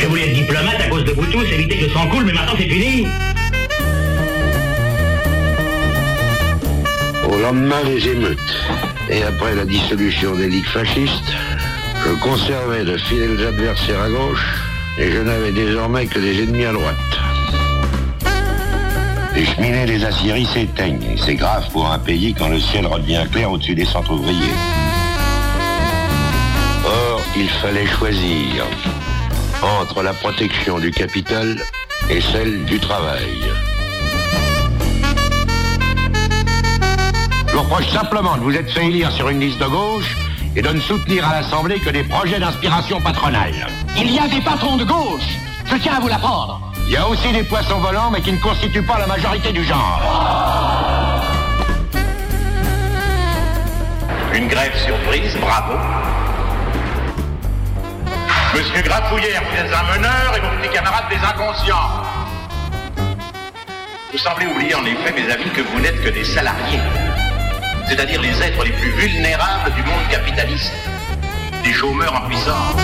Je voulais être diplomate à cause de vous tous, éviter que le sang coule, mais maintenant c'est fini. Au lendemain des émeutes, et après la dissolution des ligues fascistes, je conservais de fidèles adversaires à gauche, et je n'avais désormais que des ennemis à droite. Les cheminées des aciéries s'éteignent, et c'est grave pour un pays quand le ciel redevient clair au-dessus des centres ouvriers. Or, il fallait choisir entre la protection du capital et celle du travail. Je vous reproche simplement de vous être fait élire sur une liste de gauche et de ne soutenir à l'Assemblée que des projets d'inspiration patronale. Il y a des patrons de gauche, je tiens à vous l'apprendre. Il y a aussi des poissons volants, mais qui ne constituent pas la majorité du genre. Une grève surprise, bravo. Monsieur Grafouillère, vous êtes un meneur et vos petits camarades des inconscients. Vous semblez oublier en effet, mes amis, que vous n'êtes que des salariés. C'est-à-dire les êtres les plus vulnérables du monde capitaliste. Des chômeurs en puissance.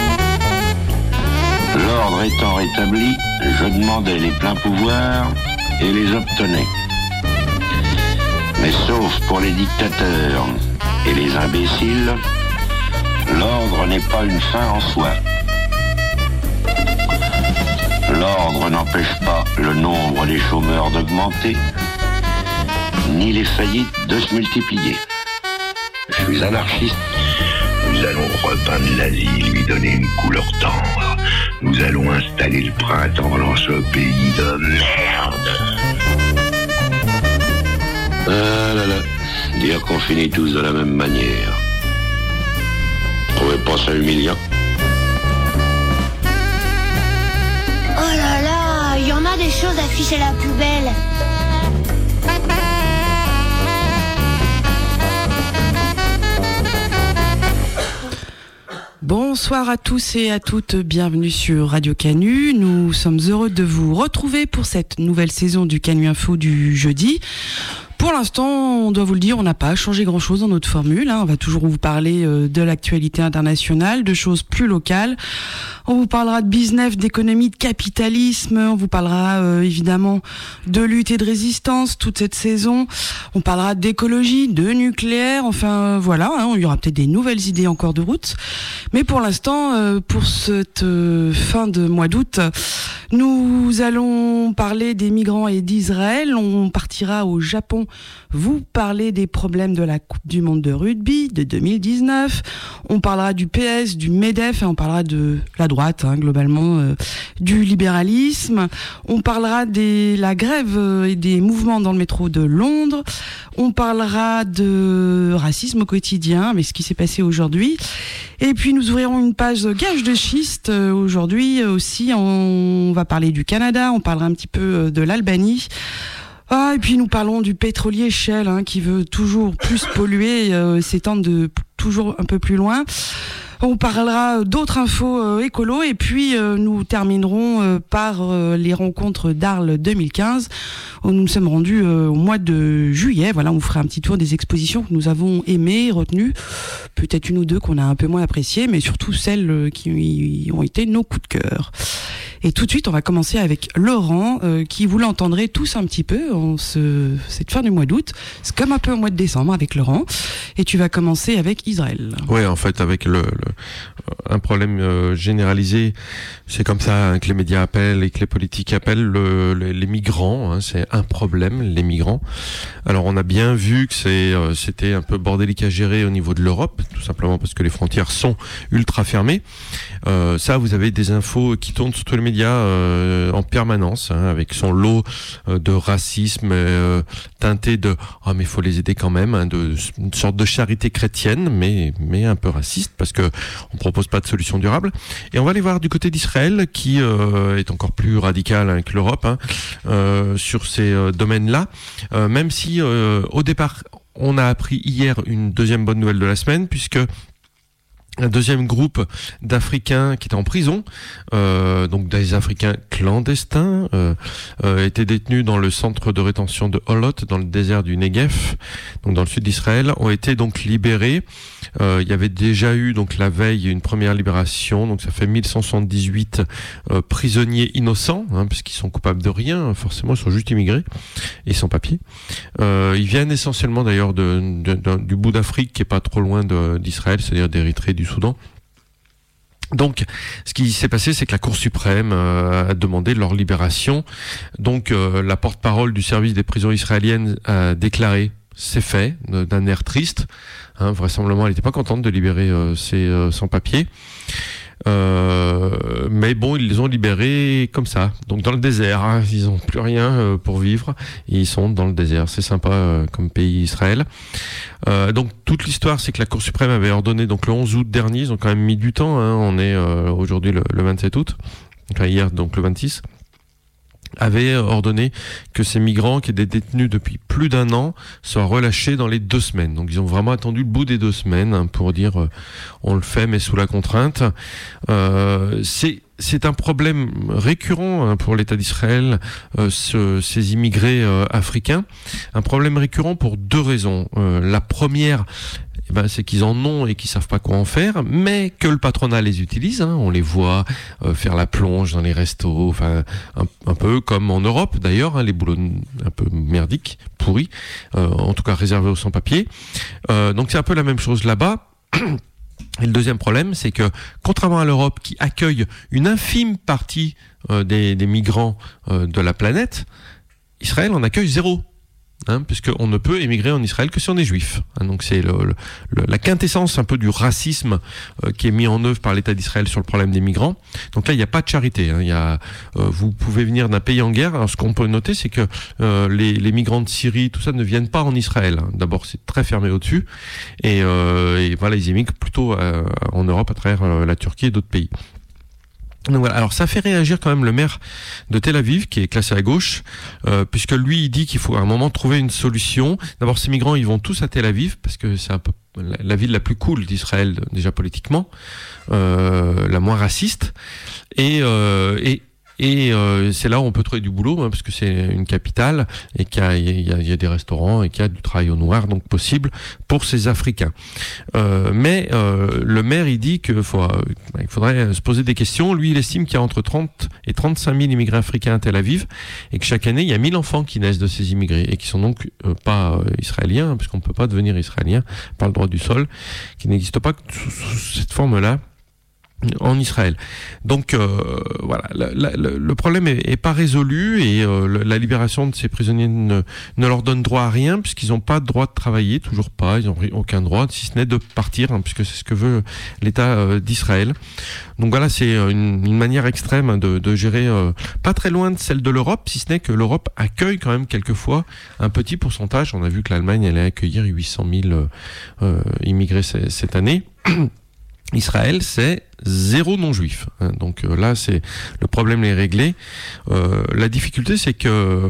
L'ordre étant rétabli, je demandais les pleins pouvoirs et les obtenais. Mais sauf pour les dictateurs et les imbéciles, l'ordre n'est pas une fin en soi. L'ordre n'empêche pas le nombre des chômeurs d'augmenter, ni les faillites de se multiplier. Je suis anarchiste. Nous allons repeindre la ville, lui donner une couleur tendre. Nous allons installer le printemps dans ce pays de merde. Ah là là, dire qu'on finit tous de la même manière. Trouvez pas ça humiliant? Oh là là, il y en a des choses à ficher à la poubelle. Bonsoir à tous et à toutes, bienvenue sur Radio Canu. Nous sommes heureux de vous retrouver pour cette nouvelle saison du Canu Info du jeudi. Pour l'instant, on doit vous le dire, on n'a pas changé grand-chose dans notre formule. On va toujours vous parler de l'actualité internationale, de choses plus locales. On vous parlera de business, d'économie, de capitalisme. On vous parlera évidemment de lutte et de résistance toute cette saison. On parlera d'écologie, de nucléaire. Enfin voilà, il y aura peut-être des nouvelles idées encore de route. Mais pour l'instant, pour cette fin de mois d'août, nous allons parler des migrants et d'Israël. On partira au Japon vous parler des problèmes de la Coupe du Monde de rugby de 2019. On parlera du PS, du MEDEF, et on parlera de la droite, globalement, du libéralisme. On parlera de la grève et des mouvements dans le métro de Londres. On parlera de racisme au quotidien, mais ce qui s'est passé aujourd'hui. Et puis nous ouvrirons une page gage de schiste aujourd'hui aussi. On va parler du Canada, on parlera un petit peu de l'Albanie. Et puis nous parlons du pétrolier Shell qui veut toujours plus polluer, s'étendre de toujours un peu plus loin. On parlera d'autres infos écolo et puis nous terminerons par les rencontres d'Arles 2015 où nous nous sommes rendus au mois de juillet. Voilà, on vous fera un petit tour des expositions que nous avons aimées, retenues, peut-être une ou deux qu'on a un peu moins appréciées, mais surtout celles qui ont été nos coups de cœur. Et tout de suite, on va commencer avec Laurent, qui vous l'entendrez tous un petit peu en cette fin du mois d'août. C'est comme un peu au mois de décembre avec Laurent. Et tu vas commencer avec Israël. Oui, en fait, avec un problème généralisé. C'est comme ça que les médias appellent et que les politiques appellent les migrants. C'est un problème, les migrants. Alors, on a bien vu que c'était un peu bordélique à gérer au niveau de l'Europe, tout simplement parce que les frontières sont ultra fermées. Ça, vous avez des infos qui tournent sur tous les médias en permanence, avec son lot de racisme teinté de mais il faut les aider quand même, de une sorte de charité chrétienne, mais un peu raciste parce que on propose pas de solution durable. Et on va aller voir du côté d'Israël qui est encore plus radical que l'Europe sur ces domaines-là, même si au départ on a appris hier une deuxième bonne nouvelle de la semaine puisque un deuxième groupe d'Africains qui étaient en prison, donc des Africains clandestins, étaient détenus dans le centre de rétention de Holot, dans le désert du Negev, donc dans le sud d'Israël, ont été donc libérés. Il y avait déjà eu donc la veille une première libération, donc ça fait 1178 prisonniers innocents, puisqu'ils sont coupables de rien, forcément ils sont juste immigrés et sans papier. Ils viennent essentiellement d'ailleurs du bout d'Afrique qui est pas trop loin d'Israël, c'est-à-dire d'Érythrée, du Soudan. Donc, ce qui s'est passé, c'est que la Cour suprême a demandé leur libération. Donc, la porte-parole du service des prisons israéliennes a déclaré c'est fait, d'un air triste. Vraisemblablement, elle n'était pas contente de libérer ces sans-papiers. Mais bon, ils les ont libérés comme ça, donc dans le désert, ils n'ont plus rien pour vivre, et ils sont dans le désert. C'est sympa comme pays, Israël. Donc toute l'histoire, c'est que la Cour suprême avait ordonné, donc le 11 août dernier, ils ont quand même mis du temps, on est aujourd'hui le 27 août, enfin hier donc le 26, avait ordonné que ces migrants qui étaient détenus depuis plus d'1 an soient relâchés dans les 2 semaines. Donc ils ont vraiment attendu le bout des 2 semaines pour dire on le fait mais sous la contrainte. C'est un problème récurrent pour l'État d'Israël, ces immigrés africains. Un problème récurrent pour 2 raisons. La première, c'est qu'ils en ont et qu'ils savent pas quoi en faire, mais que le patronat les utilise. On les voit faire la plonge dans les restos, enfin un peu comme en Europe d'ailleurs, les boulots un peu merdiques, pourris, en tout cas réservés aux sans-papiers. Donc c'est un peu la même chose là-bas. Et le deuxième problème, c'est que contrairement à l'Europe qui accueille une infime partie des migrants de la planète, Israël en accueille 0. Puisqu'on ne peut émigrer en Israël que si on est juif. Donc c'est la quintessence un peu du racisme qui est mis en œuvre par l'État d'Israël sur le problème des migrants. Donc là, il n'y a pas de charité. Vous pouvez venir d'un pays en guerre. Alors ce qu'on peut noter, c'est que les migrants de Syrie, tout ça, ne viennent pas en Israël. D'abord, c'est très fermé au-dessus. Et voilà, ils émigrent plutôt en Europe à travers la Turquie et d'autres pays. Donc voilà. Alors ça fait réagir quand même le maire de Tel Aviv qui est classé à gauche, puisque lui il dit qu'il faut à un moment trouver une solution. D'abord ces migrants ils vont tous à Tel Aviv parce que c'est un peu la ville la plus cool d'Israël déjà politiquement, la moins raciste et c'est là où on peut trouver du boulot, parce que c'est une capitale et qu'il y a des restaurants et qu'il y a du travail au noir, donc possible pour ces Africains. Mais le maire, il dit qu'il faudrait se poser des questions. Lui, il estime qu'il y a entre 30 et 35 000 immigrés africains à Tel Aviv et que chaque année, il y a 1000 enfants qui naissent de ces immigrés et qui sont donc pas israéliens, puisqu'on ne peut pas devenir israélien par le droit du sol, qui n'existe pas sous cette forme-là en Israël. Donc voilà, le problème est pas résolu et la libération de ces prisonniers ne leur donne droit à rien puisqu'ils n'ont pas de droit de travailler, toujours pas, ils n'ont aucun droit si ce n'est de partir, puisque c'est ce que veut l'État d'Israël. Donc voilà, c'est une manière extrême de gérer, pas très loin de celle de l'Europe, si ce n'est que l'Europe accueille quand même quelquefois un petit pourcentage. On a vu que l'Allemagne allait accueillir 800 000 immigrés cette année. Israël, c'est 0 non-juif. Donc là, le problème est réglé. La difficulté, c'est que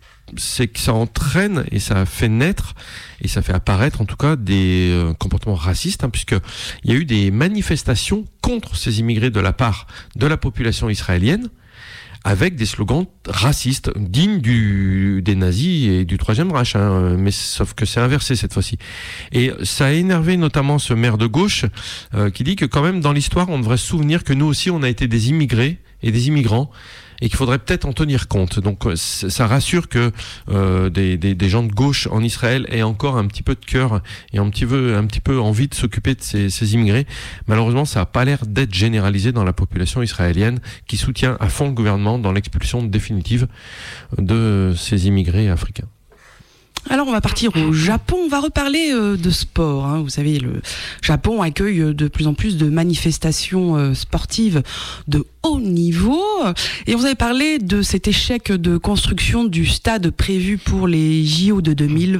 ça entraîne et ça fait naître et ça fait apparaître en tout cas des comportements racistes, puisque il y a eu des manifestations contre ces immigrés de la part de la population israélienne, avec des slogans racistes, dignes des nazis et du Troisième Reich, mais sauf que c'est inversé cette fois-ci. Et ça a énervé notamment ce maire de gauche qui dit que quand même dans l'histoire, on devrait se souvenir que nous aussi, on a été des immigrés et des immigrants, et qu'il faudrait peut-être en tenir compte. Donc ça rassure que des gens de gauche en Israël aient encore un petit peu de cœur et un petit peu envie de s'occuper de ces immigrés. Malheureusement, ça n'a pas l'air d'être généralisé dans la population israélienne qui soutient à fond le gouvernement dans l'expulsion définitive de ces immigrés africains. Alors on va partir au Japon, on va reparler de sport. Vous savez, le Japon accueille de plus en plus de manifestations sportives de haut niveau. Et on vous avait parlé de cet échec de construction du stade prévu pour les JO de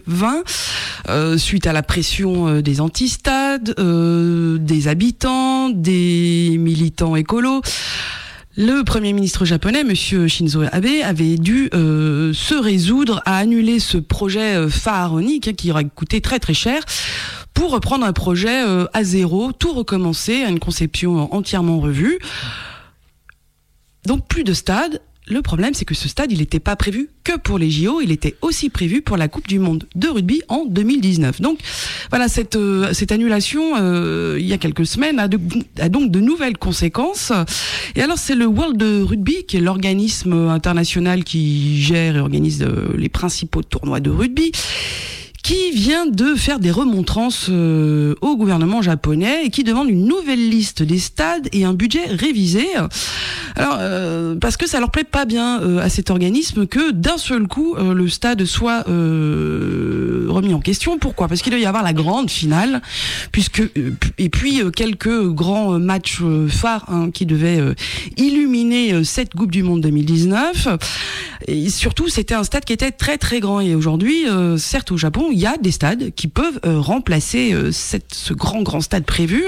2020, suite à la pression des anti-stades, des habitants, des militants écolos. Le Premier ministre japonais, Monsieur Shinzo Abe, avait dû se résoudre à annuler ce projet pharaonique qui aurait coûté très très cher pour reprendre un projet à zéro, tout recommencer, à une conception entièrement revue. Donc plus de stade. Le problème, c'est que ce stade, il n'était pas prévu que pour les JO, il était aussi prévu pour la Coupe du Monde de rugby en 2019. Donc voilà, cette annulation, il y a quelques semaines, a donc de nouvelles conséquences. Et alors, c'est le World Rugby, qui est l'organisme international qui gère et organise les principaux tournois de rugby, qui vient de faire des remontrances au gouvernement japonais et qui demande une nouvelle liste des stades et un budget révisé. Alors, parce que ça leur plaît pas bien à cet organisme que d'un seul coup le stade soit remis en question. Pourquoi ? Parce qu'il doit y avoir la grande finale, et puis quelques grands matchs phares qui devaient illuminer cette Coupe du Monde 2019. Et surtout, c'était un stade qui était très très grand. Et aujourd'hui, certes au Japon, il y a des stades qui peuvent remplacer ce grand stade prévu.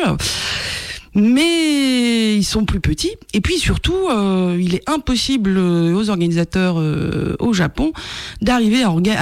Mais ils sont plus petits. Et puis surtout, il est impossible aux organisateurs au Japon d'arriver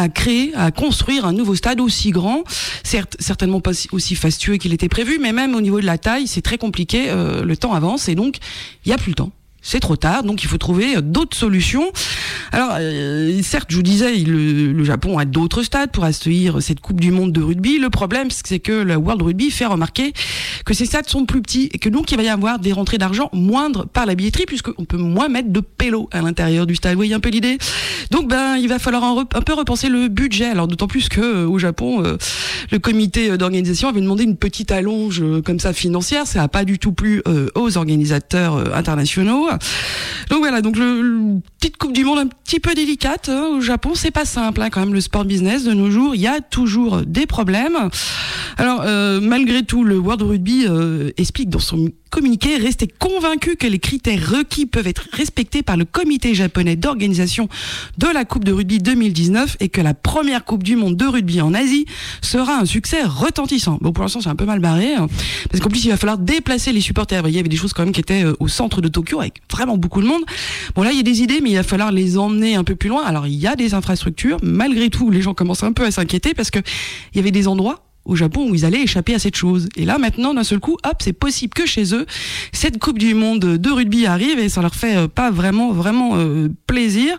à construire un nouveau stade aussi grand. Certes, certainement pas aussi fastueux qu'il était prévu, mais même au niveau de la taille, c'est très compliqué. Le temps avance et donc il y a plus le temps. C'est trop tard, donc il faut trouver d'autres solutions. Alors, certes, je vous disais, le Japon a d'autres stades pour accueillir cette Coupe du Monde de rugby. Le problème, c'est que le World Rugby fait remarquer que ces stades sont plus petits et que donc il va y avoir des rentrées d'argent moindres par la billetterie puisqu'on peut moins mettre de pélos à l'intérieur du stade. Vous voyez un peu l'idée ? Donc, il va falloir un peu repenser le budget. Alors, d'autant plus que au Japon, le comité d'organisation avait demandé une petite allonge comme ça financière. Ça n'a pas du tout plu aux organisateurs internationaux. Donc voilà, donc le petite Coupe du Monde un petit peu délicate au Japon, c'est pas simple quand même le sport business de nos jours, il y a toujours des problèmes. Alors malgré tout, le World Rugby explique dans son communiqué rester convaincu que les critères requis peuvent être respectés par le comité japonais d'organisation de la Coupe de rugby 2019 et que la première Coupe du Monde de rugby en Asie sera un succès retentissant. Bon, pour l'instant, c'est un peu mal barré, parce qu'en plus, il va falloir déplacer les supporters. Vous voyez, il y avait des choses quand même qui étaient au centre de Tokyo avec vraiment beaucoup de monde. Bon, là, il y a des idées, mais il va falloir les emmener un peu plus loin. Alors, il y a des infrastructures. Malgré tout, les gens commencent un peu à s'inquiéter parce que il y avait des endroits au Japon où ils allaient échapper à cette chose. Et là, maintenant, d'un seul coup, hop, c'est possible que chez eux, cette Coupe du Monde de rugby arrive et ça leur fait pas vraiment plaisir.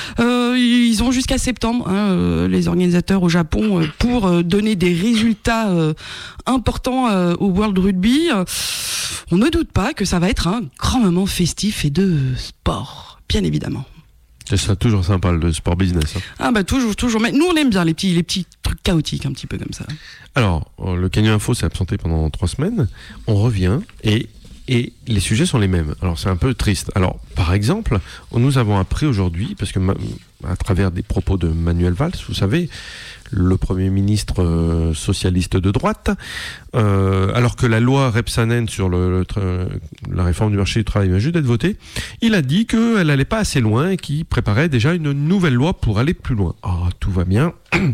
Ils ont jusqu'à septembre, les organisateurs au Japon, pour donner des résultats importants au World Rugby. On ne doute pas que ça va être un grand moment festif et de sport, bien évidemment. C'est ça, toujours sympa le sport business. Ah bah toujours. Mais nous on aime bien les petits trucs chaotiques, un petit peu comme ça. Alors, le Canyon Info s'est absenté pendant 3 semaines. On revient et les sujets sont les mêmes. Alors c'est un peu triste. Alors par exemple, nous avons appris aujourd'hui, parce que à travers des propos de Manuel Valls, vous savez, le Premier ministre socialiste de droite, alors que la loi Rebsanen sur la réforme du marché du travail vient juste d'être votée, il a dit qu'elle n'allait pas assez loin et qu'il préparait déjà une nouvelle loi pour aller plus loin. Tout va bien.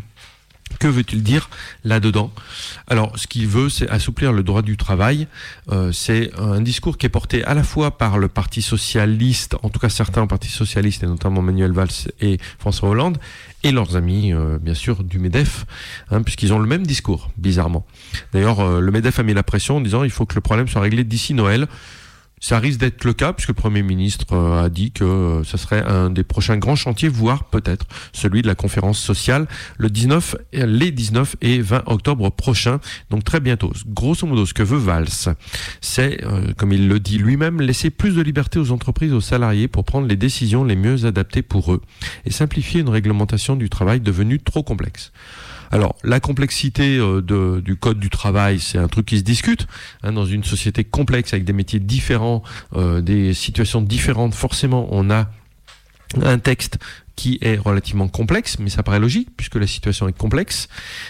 Que veut-il dire là-dedans ? Alors, ce qu'il veut, c'est assouplir le droit du travail. C'est un discours qui est porté à la fois par le Parti socialiste, en tout cas certains partis socialistes, et notamment Manuel Valls et François Hollande, et leurs amis, bien sûr, du MEDEF, puisqu'ils ont le même discours, bizarrement. D'ailleurs, le MEDEF a mis la pression en disant il faut que le problème soit réglé d'ici Noël. Ça risque d'être le cas, puisque le Premier ministre a dit que ce serait un des prochains grands chantiers, voire peut-être celui de la conférence sociale, les 19 et 20 octobre prochains, donc très bientôt. Grosso modo, ce que veut Valls, c'est, comme il le dit lui-même, laisser plus de liberté aux entreprises, aux salariés pour prendre les décisions les mieux adaptées pour eux et simplifier une réglementation du travail devenue trop complexe. Alors, la complexité du code du travail, c'est un truc qui se discute. Dans une société complexe, avec des métiers différents, des situations différentes, forcément, on a un texte qui est relativement complexe, mais ça paraît logique, puisque la situation est complexe.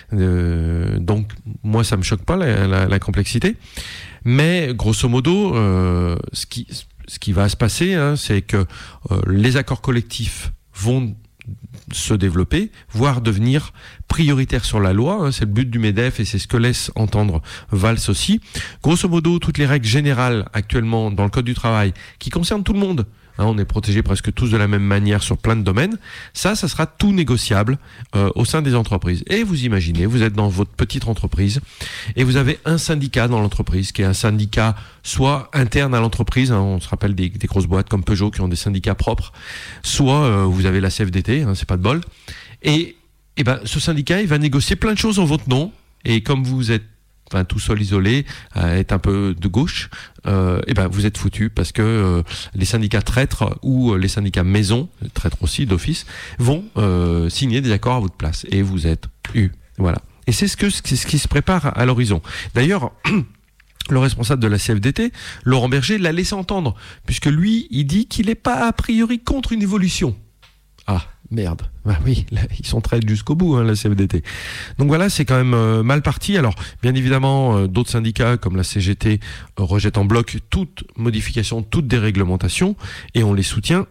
Donc, moi, ça me choque pas, la complexité. Mais, grosso modo, ce qui va se passer, c'est que les accords collectifs vont se développer, voire devenir prioritaire sur la loi, c'est le but du MEDEF et c'est ce que laisse entendre Valls aussi. Grosso modo, toutes les règles générales actuellement dans le Code du travail qui concernent tout le monde, on est protégés presque tous de la même manière sur plein de domaines. Ça sera tout négociable au sein des entreprises. Et vous imaginez, vous êtes dans votre petite entreprise et vous avez un syndicat dans l'entreprise qui est un syndicat soit interne à l'entreprise, on se rappelle des grosses boîtes comme Peugeot qui ont des syndicats propres, soit vous avez la CFDT, c'est pas de bol. Et ce syndicat, il va négocier plein de choses en votre nom. Et comme vous êtes tout seul isolé, est un peu de gauche, vous êtes foutu parce que les syndicats traîtres ou les syndicats maison, traîtres aussi d'office, vont signer des accords à votre place et vous êtes eu. Voilà. Et c'est ce qui se prépare à l'horizon. D'ailleurs, le responsable de la CFDT, Laurent Berger, l'a laissé entendre, puisque lui, il dit qu'il n'est pas a priori contre une évolution. Ah, merde. Bah oui, là, ils sont traîtres jusqu'au bout, la CFDT. Donc voilà, c'est quand même mal parti. Alors, bien évidemment, d'autres syndicats comme la CGT rejettent en bloc toute modification, toute déréglementation, et on les soutient.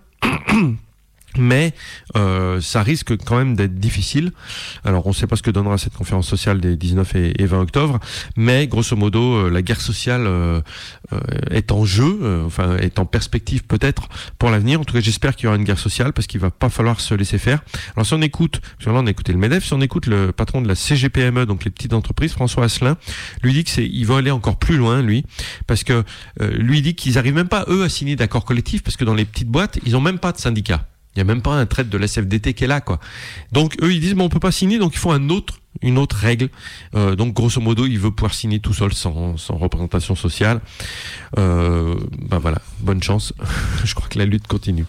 Mais ça risque quand même d'être difficile. Alors on ne sait pas ce que donnera cette conférence sociale des 19 et 20 octobre, mais grosso modo la guerre sociale est en jeu, est en perspective peut-être pour l'avenir. En tout cas j'espère qu'il y aura une guerre sociale parce qu'il va pas falloir se laisser faire. Alors si on écoute, parce que là on a écouté le MEDEF, si on écoute le patron de la CGPME, donc les petites entreprises, François Asselin, lui dit il va aller encore plus loin lui, parce que lui dit qu'ils arrivent même pas eux à signer d'accords collectifs parce que dans les petites boîtes ils ont même pas de syndicat. Il y a même pas un traître de la CFDT qui est là, quoi. Donc eux ils disent on peut pas signer, donc il faut une autre règle. Donc grosso modo il veut pouvoir signer tout seul sans représentation sociale. Voilà, bonne chance. Je crois que la lutte continue.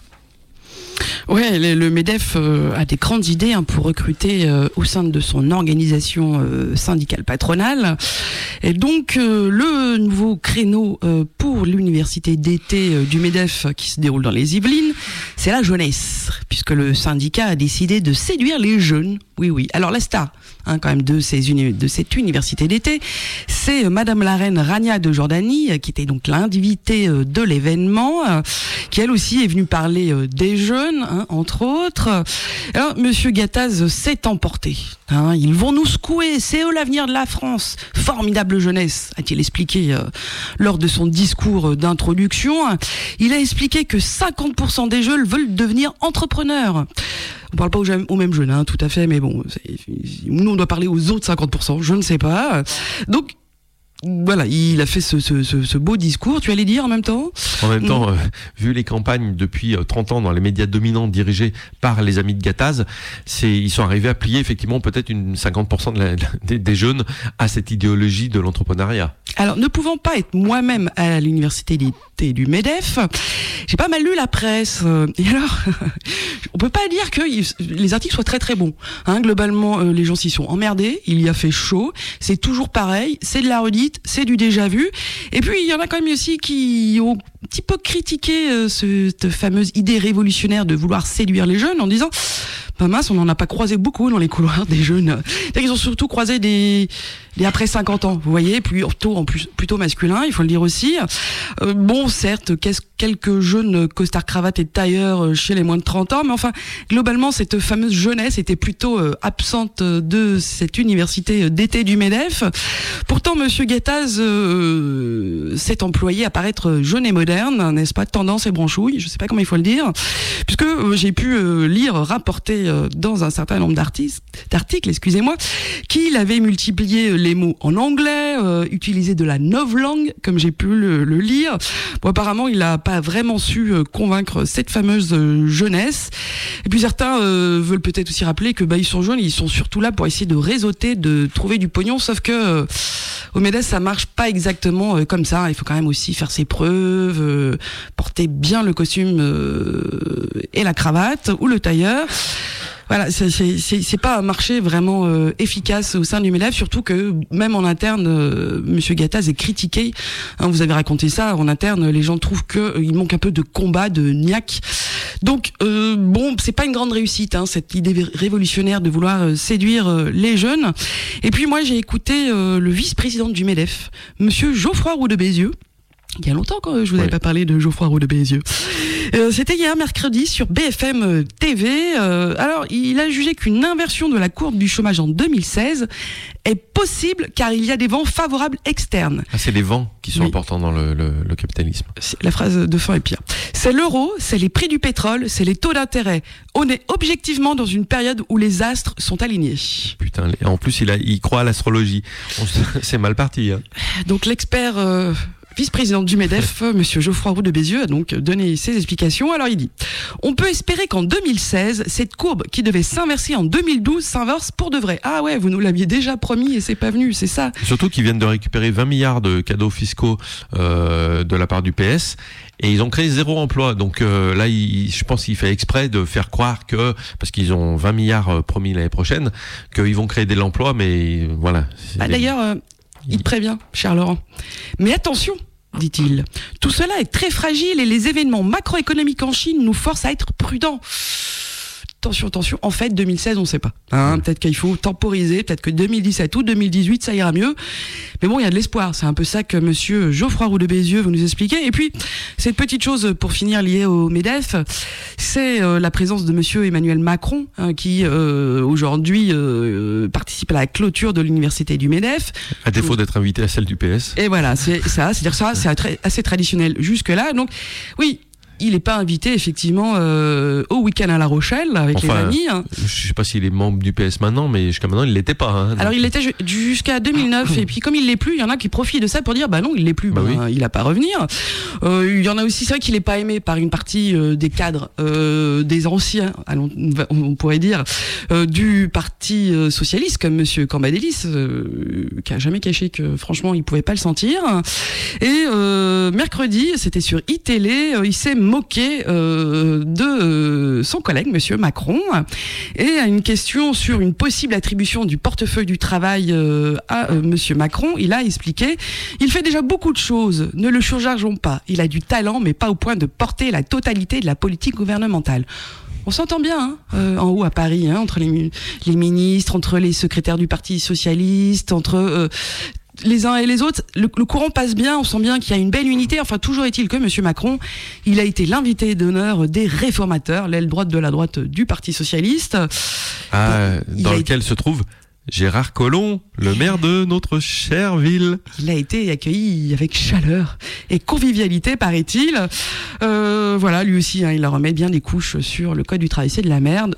Ouais, le MEDEF a des grandes idées pour recruter au sein de son organisation syndicale patronale. Et donc le nouveau créneau pour l'université d'été du MEDEF qui se déroule dans les Yvelines, c'est la jeunesse, puisque le syndicat a décidé de séduire les jeunes. Oui. Alors la star, quand même de cette université d'été, c'est Madame la Reine Rania de Jordanie, qui était donc l'invitée de l'événement, qui elle aussi est venue parler des jeunes, entre autres. Alors Monsieur Gattaz s'est emporté. Ils vont nous secouer, c'est eux l'avenir de la France. Formidable jeunesse, a-t-il expliqué lors de son discours d'introduction. Il a expliqué que 50% des jeunes veulent devenir entrepreneurs. On parle pas aux mêmes jeunes, tout à fait, mais bon, nous on doit parler aux autres 50%, je ne sais pas. Donc voilà, il a fait ce beau discours. Tu allais dire en même temps ? En même temps, vu les campagnes depuis 30 ans dans les médias dominants dirigés par les amis de Gattaz, ils sont arrivés à plier effectivement peut-être 50% des jeunes à cette idéologie de l'entrepreneuriat. Alors, ne pouvant pas être moi-même à l'université d'été du MEDEF, j'ai pas mal lu la presse. Et alors, on peut pas dire que les articles soient très très bons. Globalement, les gens s'y sont emmerdés. Il y a fait chaud. C'est toujours pareil. C'est de la redite. C'est du déjà vu. Et puis, il y en a quand même aussi qui ont un petit peu critiqué cette fameuse idée révolutionnaire de vouloir séduire les jeunes en disant pas mince, on n'en a pas croisé beaucoup dans les couloirs des jeunes. Ils ont surtout croisé des après 50 ans, vous voyez, plutôt masculin, il faut le dire aussi. Bon, certes, quelques jeunes costards cravates et tailleurs chez les moins de 30 ans, mais enfin, globalement, cette fameuse jeunesse était plutôt absente de cette université d'été du MEDEF. Pourtant, Monsieur Gattaz s'est employé à paraître jeune et moderne, n'est-ce pas, tendance et branchouille, je sais pas comment il faut le dire, puisque j'ai pu rapporter dans un certain nombre d'articles, qu'il avait multiplié les mots en anglais, utilisé de la novlangue, comme j'ai pu le lire. Bon, apparemment, il n'a pas vraiment su convaincre cette fameuse jeunesse. Et puis certains veulent peut-être aussi rappeler que ils sont jeunes, ils sont surtout là pour essayer de réseauter, de trouver du pognon, sauf que au MEDEF, ça marche pas exactement comme ça. Il faut quand même aussi faire ses preuves, porter bien le costume et la cravate ou le tailleur. Voilà, c'est pas un marché vraiment efficace au sein du MEDEF, surtout que même en interne, Monsieur Gattaz est critiqué. Vous avez raconté ça, en interne, les gens trouvent qu'il manque un peu de combat, de niaque. Donc c'est pas une grande réussite, cette idée révolutionnaire de vouloir séduire les jeunes. Et puis moi j'ai écouté le vice-président du MEDEF, Monsieur Geoffroy Roux de Bézieux, Il y a longtemps que je vous avais pas parlé de Geoffroy Roux de Bézieux. C'était hier mercredi sur BFM TV. Alors, il a jugé qu'une inversion de la courbe du chômage en 2016 est possible car il y a des vents favorables externes. Ah, c'est les vents qui sont importants dans le capitalisme. La phrase de fin est pire. C'est l'euro, c'est les prix du pétrole, c'est les taux d'intérêt. On est objectivement dans une période où les astres sont alignés. Putain, en plus il croit à l'astrologie. C'est mal parti. Hein. Donc l'expert... vice-président du MEDEF, monsieur Geoffroy Roux de Bézieux, a donc donné ses explications. Alors il dit, on peut espérer qu'en 2016, cette courbe qui devait s'inverser en 2012 s'inverse pour de vrai. Ah ouais, vous nous l'aviez déjà promis et c'est pas venu, c'est ça. Surtout qu'ils viennent de récupérer 20 milliards de cadeaux fiscaux de la part du PS. Et ils ont créé 0 emploi. Donc là, je pense qu'il fait exprès de faire croire que, parce qu'ils ont 20 milliards promis l'année prochaine, qu'ils vont créer de l'emploi, mais voilà. D'ailleurs... il prévient, cher Laurent. Mais attention, dit-il, tout cela est très fragile et les événements macroéconomiques en Chine nous forcent à être prudents. Attention, en fait, 2016, on ne sait pas. Peut-être qu'il faut temporiser, peut-être que 2017 ou 2018, ça ira mieux. Mais bon, il y a de l'espoir. C'est un peu ça que monsieur Geoffroy Roux de Bézieux veut nous expliquer. Et puis, cette petite chose, pour finir, liée au MEDEF, c'est la présence de monsieur Emmanuel Macron, qui aujourd'hui participe à la clôture de l'université du MEDEF. À défaut d'être invité à celle du PS. Et voilà, c'est ça. C'est-à-dire ça, c'est assez traditionnel jusque-là. Donc, oui... il n'est pas invité effectivement au week-end à La Rochelle avec les amis. Je sais pas s'il est membre du PS maintenant, mais jusqu'à maintenant il l'était pas. Hein, alors il l'était jusqu'à 2009 et puis comme il l'est plus, il y en a qui profitent de ça pour dire bah non il l'est plus, il a pas à revenir. Il y en a aussi, c'est vrai qu'il est pas aimé par une partie des cadres, des anciens, on pourrait dire, du parti socialiste comme Monsieur Cambadélis, qui a jamais caché que franchement il pouvait pas le sentir. Et mercredi, c'était sur iTélé, il s'est moqué de son collègue monsieur Macron et à une question sur une possible attribution du portefeuille du travail à monsieur Macron, il a expliqué: il fait déjà beaucoup de choses, ne le surchargeons pas, il a du talent mais pas au point de porter la totalité de la politique gouvernementale. On s'entend bien en haut à Paris, entre les ministres, entre les secrétaires du Parti socialiste, entre les uns et les autres, le courant passe bien, on sent bien qu'il y a une belle unité. Enfin, toujours est-il que monsieur Macron, il a été l'invité d'honneur des réformateurs, l'aile droite de la droite du Parti socialiste. Dans lequel se trouve Gérard Collomb, le maire de notre chère ville. Il a été accueilli avec chaleur et convivialité, paraît-il. Voilà, lui aussi, il leur remet bien des couches sur le code du travail, c'est de la merde.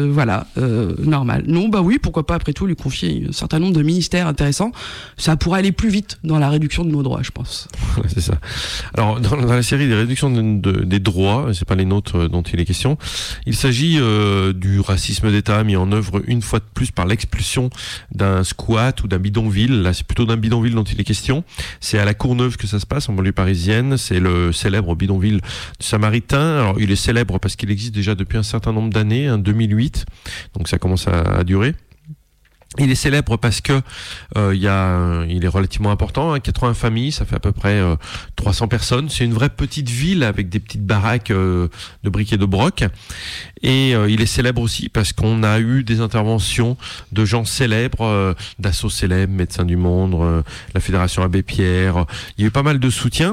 Normal. Non, bah oui, pourquoi pas après tout lui confier un certain nombre de ministères intéressants. Ça pourrait aller plus vite dans la réduction de nos droits, je pense. Voilà, c'est ça. Alors, dans la série des réductions des droits, c'est pas les nôtres dont il est question, il s'agit du racisme d'État mis en œuvre une fois de plus par l'expulsion d'un squat ou d'un bidonville. Là, c'est plutôt d'un bidonville dont il est question. C'est à la Courneuve que ça se passe, en banlieue parisienne. C'est le célèbre bidonville Samaritain. Alors, il est célèbre parce qu'il existe déjà depuis un certain nombre d'années, 2008. Donc, ça commence à durer. Il est célèbre parce que il est relativement important, 80 familles, ça fait à peu près 300 personnes. C'est une vraie petite ville avec des petites baraques de briques et de broc. Et il est célèbre aussi parce qu'on a eu des interventions de gens célèbres, d'assos célèbres, Médecins du Monde, la Fédération Abbé Pierre. Il y a eu pas mal de soutien.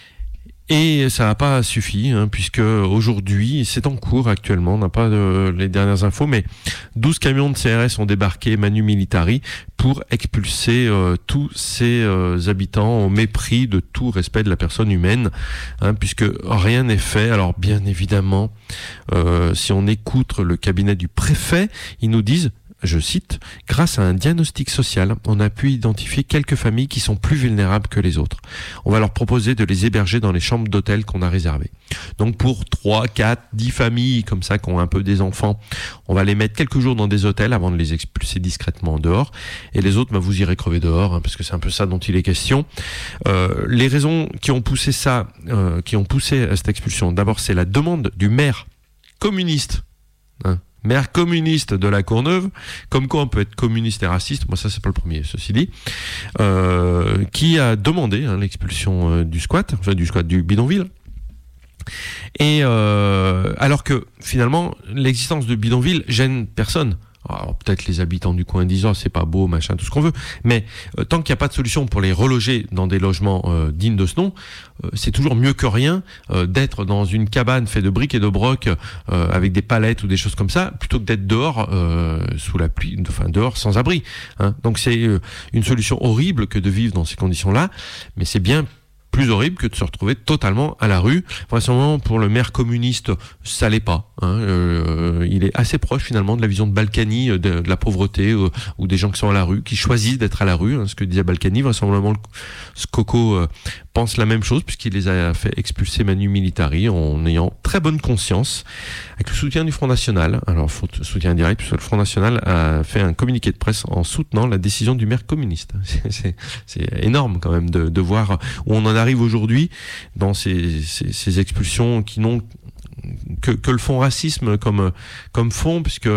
Et ça n'a pas suffi, puisque aujourd'hui, c'est en cours actuellement, on n'a pas les dernières infos, mais 12 camions de CRS ont débarqué manu militari pour expulser tous ces habitants au mépris de tout respect de la personne humaine, puisque rien n'est fait. Alors bien évidemment, si on écoute le cabinet du préfet, ils nous disent, je cite, « Grâce à un diagnostic social, on a pu identifier quelques familles qui sont plus vulnérables que les autres. On va leur proposer de les héberger dans les chambres d'hôtel qu'on a réservées. » Donc pour 3, 4, 10 familles comme ça qui ont un peu des enfants, on va les mettre quelques jours dans des hôtels avant de les expulser discrètement en dehors. Et les autres, vous irez crever dehors, parce que c'est un peu ça dont il est question. Les raisons qui ont poussé ça, qui ont poussé à cette expulsion, d'abord c'est la demande du maire communiste, maire communiste de la Courneuve, comme quoi on peut être communiste et raciste, moi ça c'est pas le premier, ceci dit, qui a demandé l'expulsion du squat, du bidonville. Et alors que finalement l'existence de bidonville gêne personne. Alors, peut-être les habitants du coin disent c'est pas beau, machin, tout ce qu'on veut, mais tant qu'il n'y a pas de solution pour les reloger dans des logements dignes de ce nom, c'est toujours mieux que rien d'être dans une cabane faite de briques et de broc avec des palettes ou des choses comme ça, plutôt que d'être dehors sous la pluie, enfin dehors sans abri. Hein. Donc c'est une solution horrible que de vivre dans ces conditions-là, mais c'est bien plus horrible que de se retrouver totalement à la rue. Vraisemblablement pour le maire communiste, ça l'est pas. Hein. Il est assez proche finalement de la vision de Balkany, de la pauvreté ou des gens qui sont à la rue, qui choisissent d'être à la rue. Hein, ce que disait Balkany, vraisemblablement Coco pense la même chose puisqu'il les a fait expulser Manu Militari en ayant très bonne conscience, avec le soutien du Front National. Alors soutien indirect puisque le Front National a fait un communiqué de presse en soutenant la décision du maire communiste. C'est énorme quand même de voir où on en arrive aujourd'hui dans ces expulsions qui n'ont que le fond racisme comme fond, puisque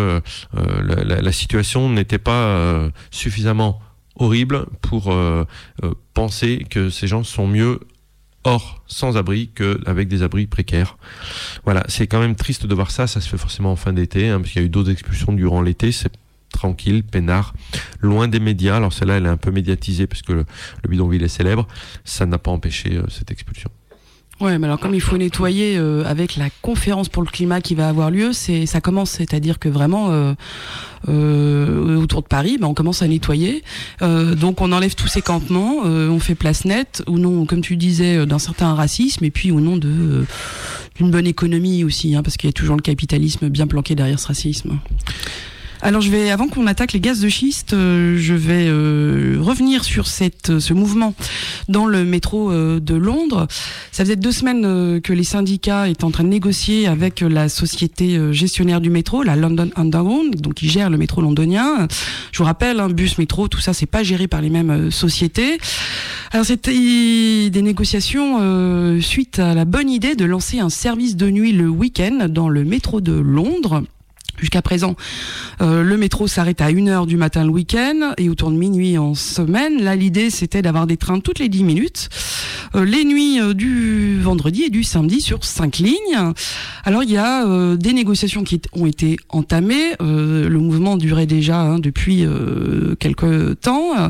la situation n'était pas suffisamment horrible pour penser que ces gens sont mieux hors sans abri qu'avec des abris précaires. Voilà, c'est quand même triste de voir ça se fait forcément en fin d'été, hein, parce qu'il y a eu d'autres expulsions durant l'été, c'est tranquille, peinard, loin des médias. Alors celle-là, elle est un peu médiatisée parce que le bidonville est célèbre. Ça n'a pas empêché cette expulsion. Ouais, mais alors comme il faut nettoyer avec la conférence pour le climat qui va avoir lieu, ça commence, c'est-à-dire que vraiment autour de Paris, on commence à nettoyer. Donc on enlève tous ces campements, on fait place nette, ou non, comme tu disais, d'un certain racisme, et puis au nom d'une bonne économie aussi, hein, parce qu'il y a toujours le capitalisme bien planqué derrière ce racisme. Alors avant qu'on attaque les gaz de schiste, je vais revenir sur ce mouvement dans le métro de Londres. Ça faisait 2 semaines que les syndicats étaient en train de négocier avec la société gestionnaire du métro, la London Underground, donc qui gère le métro londonien. Je vous rappelle, bus, métro, tout ça, c'est pas géré par les mêmes sociétés. Alors c'était des négociations suite à la bonne idée de lancer un service de nuit le week-end dans le métro de Londres. Jusqu'à présent, le métro s'arrête à 1h du matin le week-end et autour de minuit en semaine. Là, l'idée, c'était d'avoir des trains toutes les 10 minutes, les nuits du vendredi et du samedi sur 5 lignes. Alors, il y a des négociations qui ont été entamées. Le mouvement durait déjà depuis quelque temps.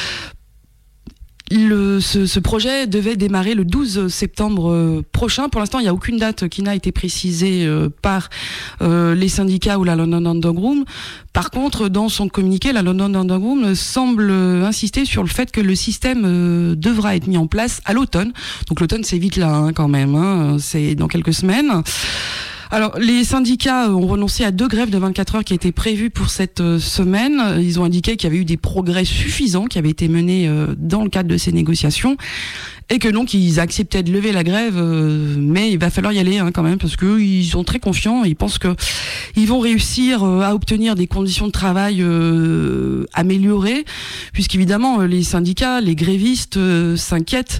Ce projet devait démarrer le 12 septembre prochain. Pour l'instant, il n'y a aucune date qui n'a été précisée par les syndicats ou la London Underground. Par contre, dans son communiqué, la London Underground semble insister sur le fait que le système devra être mis en place à l'automne. Donc l'automne, c'est vite là quand même. C'est dans quelques semaines. Alors, les syndicats ont renoncé à 2 grèves de 24 heures qui étaient prévues pour cette semaine. Ils ont indiqué qu'il y avait eu des progrès suffisants qui avaient été menés dans le cadre de ces négociations et que donc ils acceptaient de lever la grève, mais il va falloir y aller quand même parce que ils sont très confiants. Ils pensent que ils vont réussir à obtenir des conditions de travail améliorées, puisqu'évidemment les syndicats, les grévistes s'inquiètent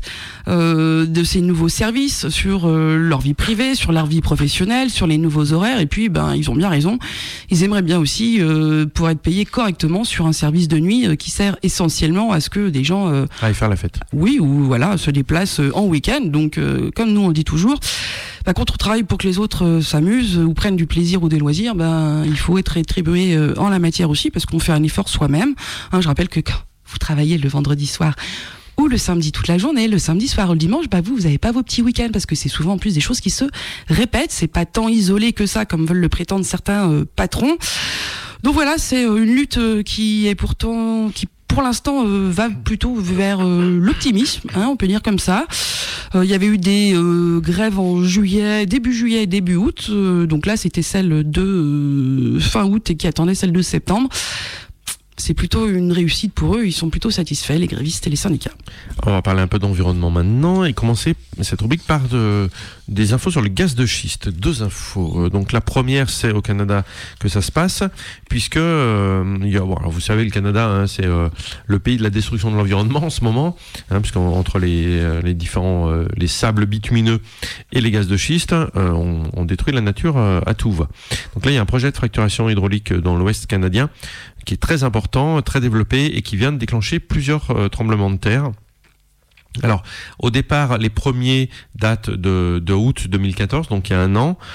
de ces nouveaux services sur leur vie privée, sur leur vie professionnelle, sur les nouveaux horaires. Et puis ils ont bien raison. Ils aimeraient bien aussi pouvoir être payés correctement sur un service de nuit qui sert essentiellement à ce que des gens aillent faire la fête. Oui, ou voilà, se déplacent en week-end. Donc comme nous on le dit toujours, quand on travaille pour que les autres s'amusent ou prennent du plaisir ou des loisirs, il faut être rétribué en la matière aussi parce qu'on fait un effort soi-même. Je rappelle que quand vous travaillez le vendredi soir ou le samedi toute la journée, le samedi soir ou le dimanche, vous n'avez pas vos petits week-ends parce que c'est souvent en plus des choses qui se répètent. C'est pas tant isolé que ça comme veulent le prétendre certains patrons. Donc voilà, c'est une lutte qui pour l'instant va plutôt vers l'optimisme, on peut dire comme ça. Il y avait eu des grèves en début juillet et début août. Donc là, c'était celle de fin août et qui attendait celle de septembre. C'est plutôt une réussite pour eux, ils sont plutôt satisfaits, les grévistes et les syndicats. On va parler un peu d'environnement maintenant et commencer cette rubrique par des infos sur le gaz de schiste. 2 infos. Donc la première, c'est au Canada que ça se passe, puisque alors vous savez, le Canada, c'est le pays de la destruction de l'environnement en ce moment, puisqu'entre les différents les sables bitumineux et les gaz de schiste, on détruit la nature à tout va. Donc là, il y a un projet de fracturation hydraulique dans l'Ouest canadien qui est très important, très développé et qui vient de déclencher plusieurs tremblements de terre. Alors, au départ, les premiers datent de août 2014, donc il y a un an.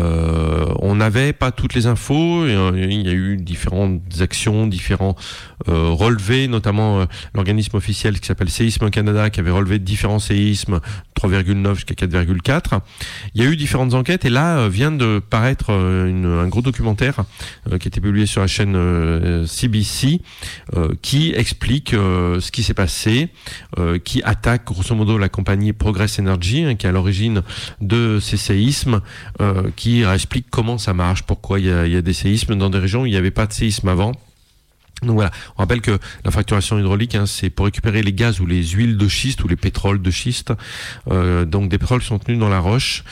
On n'avait pas toutes les infos. Il y a eu différentes actions, différents relevés, notamment l'organisme officiel qui s'appelle Séisme Canada, qui avait relevé différents séismes, 3,9 jusqu'à 4,4. Il y a eu différentes enquêtes, et là vient de paraître un gros documentaire qui a été publié sur la chaîne CBC, qui explique ce qui s'est passé, qui attaque grosso modo la compagnie Progress Energy, qui est à l'origine de ces séismes, qui explique comment ça marche, pourquoi il y a des séismes dans des régions où il n'y avait pas de séisme avant. Donc voilà, on rappelle que la fracturation hydraulique, c'est pour récupérer les gaz ou les huiles de schiste ou les pétroles de schiste. Donc des pétroles qui sont contenus dans la roche,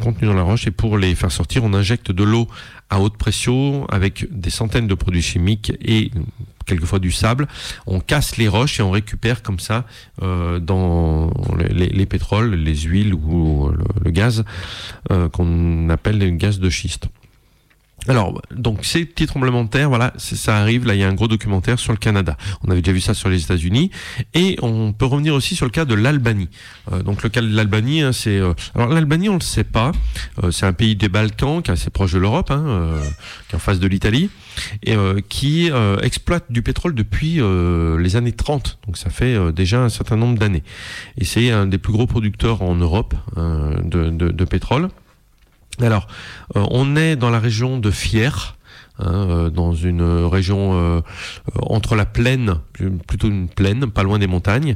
et pour les faire sortir, on injecte de l'eau à haute pression avec des centaines de produits chimiques et quelquefois du sable. On casse les roches et on récupère comme ça dans les pétroles, les huiles ou le gaz qu'on appelle le gaz de schiste. Alors, donc ces petits tremblements de terre, voilà, ça arrive. Là, il y a un gros documentaire sur le Canada. On avait déjà vu ça sur les États-Unis, et on peut revenir aussi sur le cas de l'Albanie. Donc le cas de l'Albanie, alors l'Albanie, on le sait pas. C'est un pays des Balkans qui est assez proche de l'Europe, qui est en face de l'Italie, et qui exploite du pétrole depuis les années 30. Donc ça fait déjà un certain nombre d'années. Et c'est un des plus gros producteurs en Europe de pétrole. Alors, on est dans la région de Fier, dans une région entre la plaine, plutôt une plaine, pas loin des montagnes,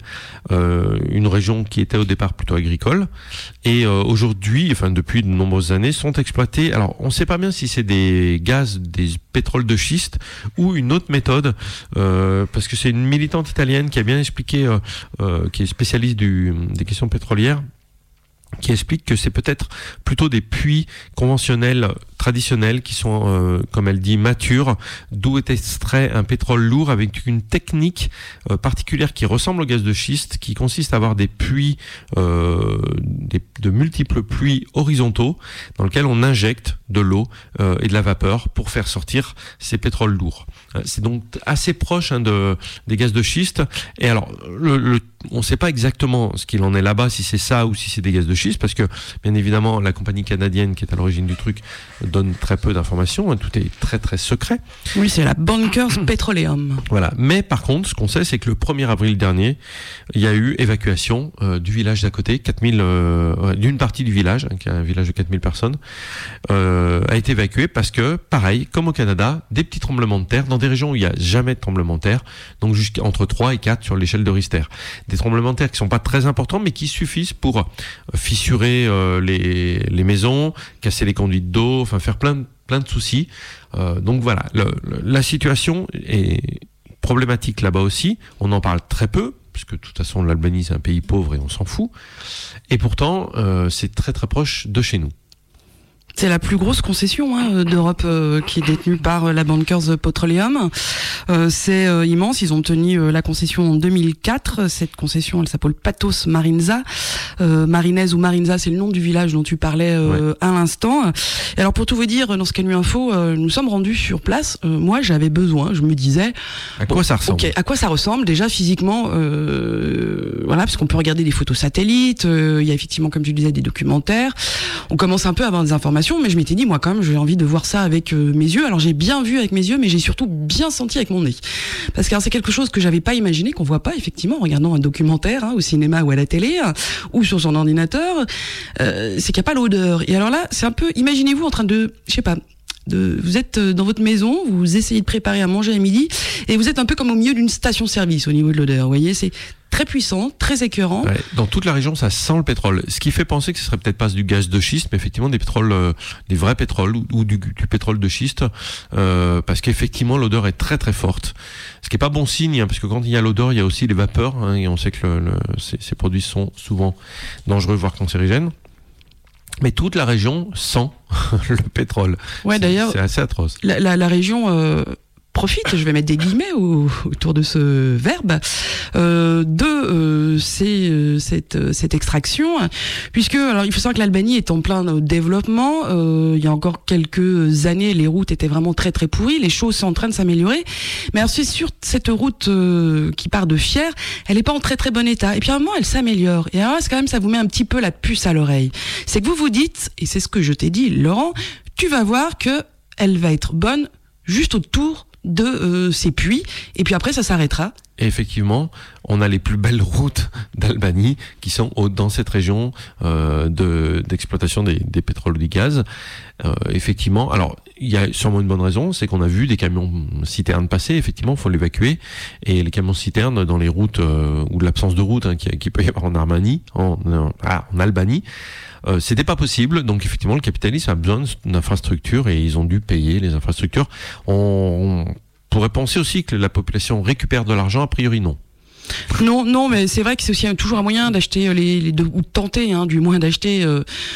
une région qui était au départ plutôt agricole, et aujourd'hui, enfin depuis de nombreuses années, sont exploités. Alors, on ne sait pas bien si c'est des gaz, des pétroles de schiste ou une autre méthode, parce que c'est une militante italienne qui a bien expliqué, qui est spécialiste des questions pétrolières, qui explique que c'est peut-être plutôt des puits conventionnels, traditionnels, qui sont, comme elle dit, matures, d'où est extrait un pétrole lourd avec une technique particulière qui ressemble au gaz de schiste, qui consiste à avoir des puits, de multiples puits horizontaux, dans lesquels on injecte de l'eau et de la vapeur pour faire sortir ces pétroles lourds. C'est donc assez proche des gaz de schiste. Et alors, on ne sait pas exactement ce qu'il en est là-bas, si c'est ça ou si c'est des gaz de schiste, parce que, bien évidemment, la compagnie canadienne qui est à l'origine du truc donne très peu d'informations, tout est très très secret. Oui, c'est la Bankers Petroleum. Voilà. Mais par contre, ce qu'on sait, c'est que le 1er avril dernier, il y a eu évacuation du village d'à côté, d'une partie du village, qui est un village de 4000 personnes, a été évacuée parce que, pareil, comme au Canada, des petits tremblements de terre dans des régions où il n'y a jamais de tremblements de terre, donc entre 3 et 4 sur l'échelle de Richter. Des tremblements de terre qui sont pas très importants, mais qui suffisent pour fissurer les maisons, casser les conduites d'eau, enfin faire plein de soucis. Donc voilà, la situation est problématique là-bas aussi. On en parle très peu, puisque de toute façon l'Albanie c'est un pays pauvre et on s'en fout. Et pourtant, c'est très très proche de chez nous. C'est la plus grosse concession d'Europe qui est détenue par la Bankers Petroleum. C'est immense. Ils ont obtenu la concession en 2004. Cette concession, elle s'appelle Patos Marinza. Marinez ou Marinza, c'est le nom du village dont tu parlais à l'instant. Et alors pour tout vous dire, dans ce Canu Info, nous sommes rendus sur place. Moi, j'avais besoin. Je me disais à quoi ça ressemble. À quoi ça ressemble déjà physiquement. Voilà, parce qu'on peut regarder des photos satellites. Il y a effectivement, comme tu disais, des documentaires. On commence un peu à avoir des informations. Mais je m'étais dit, moi quand même, j'ai envie de voir ça avec mes yeux. Alors j'ai bien vu avec mes yeux, mais j'ai surtout bien senti avec mon nez. Parce que c'est quelque chose que j'avais pas imaginé, qu'on voit pas effectivement en regardant un documentaire au cinéma ou à la télé ou sur son ordinateur. C'est qu'il n'y a pas l'odeur. Et alors là, c'est un peu, imaginez-vous en train de, je sais pas, vous êtes dans votre maison, vous essayez de préparer à manger à midi, et vous êtes un peu comme au milieu d'une station-service au niveau de l'odeur. Vous voyez, c'est très puissant, très écœurant. Ouais, dans toute la région, ça sent le pétrole. Ce qui fait penser que ce serait peut-être pas du gaz de schiste, mais effectivement des pétroles, des vrais pétroles ou du pétrole de schiste, parce qu'effectivement l'odeur est très très forte. Ce qui est pas bon signe, parce que quand il y a l'odeur, il y a aussi les vapeurs, et on sait que ces produits sont souvent dangereux, voire cancérigènes. Mais toute la région sent le pétrole. Ouais, d'ailleurs, c'est assez atroce. La région profite, je vais mettre des guillemets autour de ce verbe, cette extraction, puisque alors il faut savoir que l'Albanie est en plein développement. Il y a encore quelques années, les routes étaient vraiment très très pourries, les choses sont en train de s'améliorer, mais alors c'est sûr, cette route qui part de Fier, elle est pas en très très bon état, et puis à un moment elle s'améliore, et alors c'est quand même, ça vous met un petit peu la puce à l'oreille, c'est que vous vous dites, et c'est ce que je t'ai dit Laurent, tu vas voir que elle va être bonne juste autour de ces puits, et puis après ça s'arrêtera. Et effectivement, on a les plus belles routes d'Albanie qui sont dans cette région d'exploitation des pétroles ou du gaz. Effectivement, alors il y a sûrement une bonne raison, c'est qu'on a vu des camions citernes passer. Effectivement, il faut l'évacuer, et les camions citernes dans les routes ou de l'absence de route qui peut y avoir en Arménie, en Albanie. C'était pas possible, donc effectivement le capitalisme a besoin d'infrastructures et ils ont dû payer les infrastructures. On pourrait penser aussi que la population récupère de l'argent, a priori non. Non, mais c'est vrai que c'est aussi toujours un moyen d'acheter ou de tenter, du moins d'acheter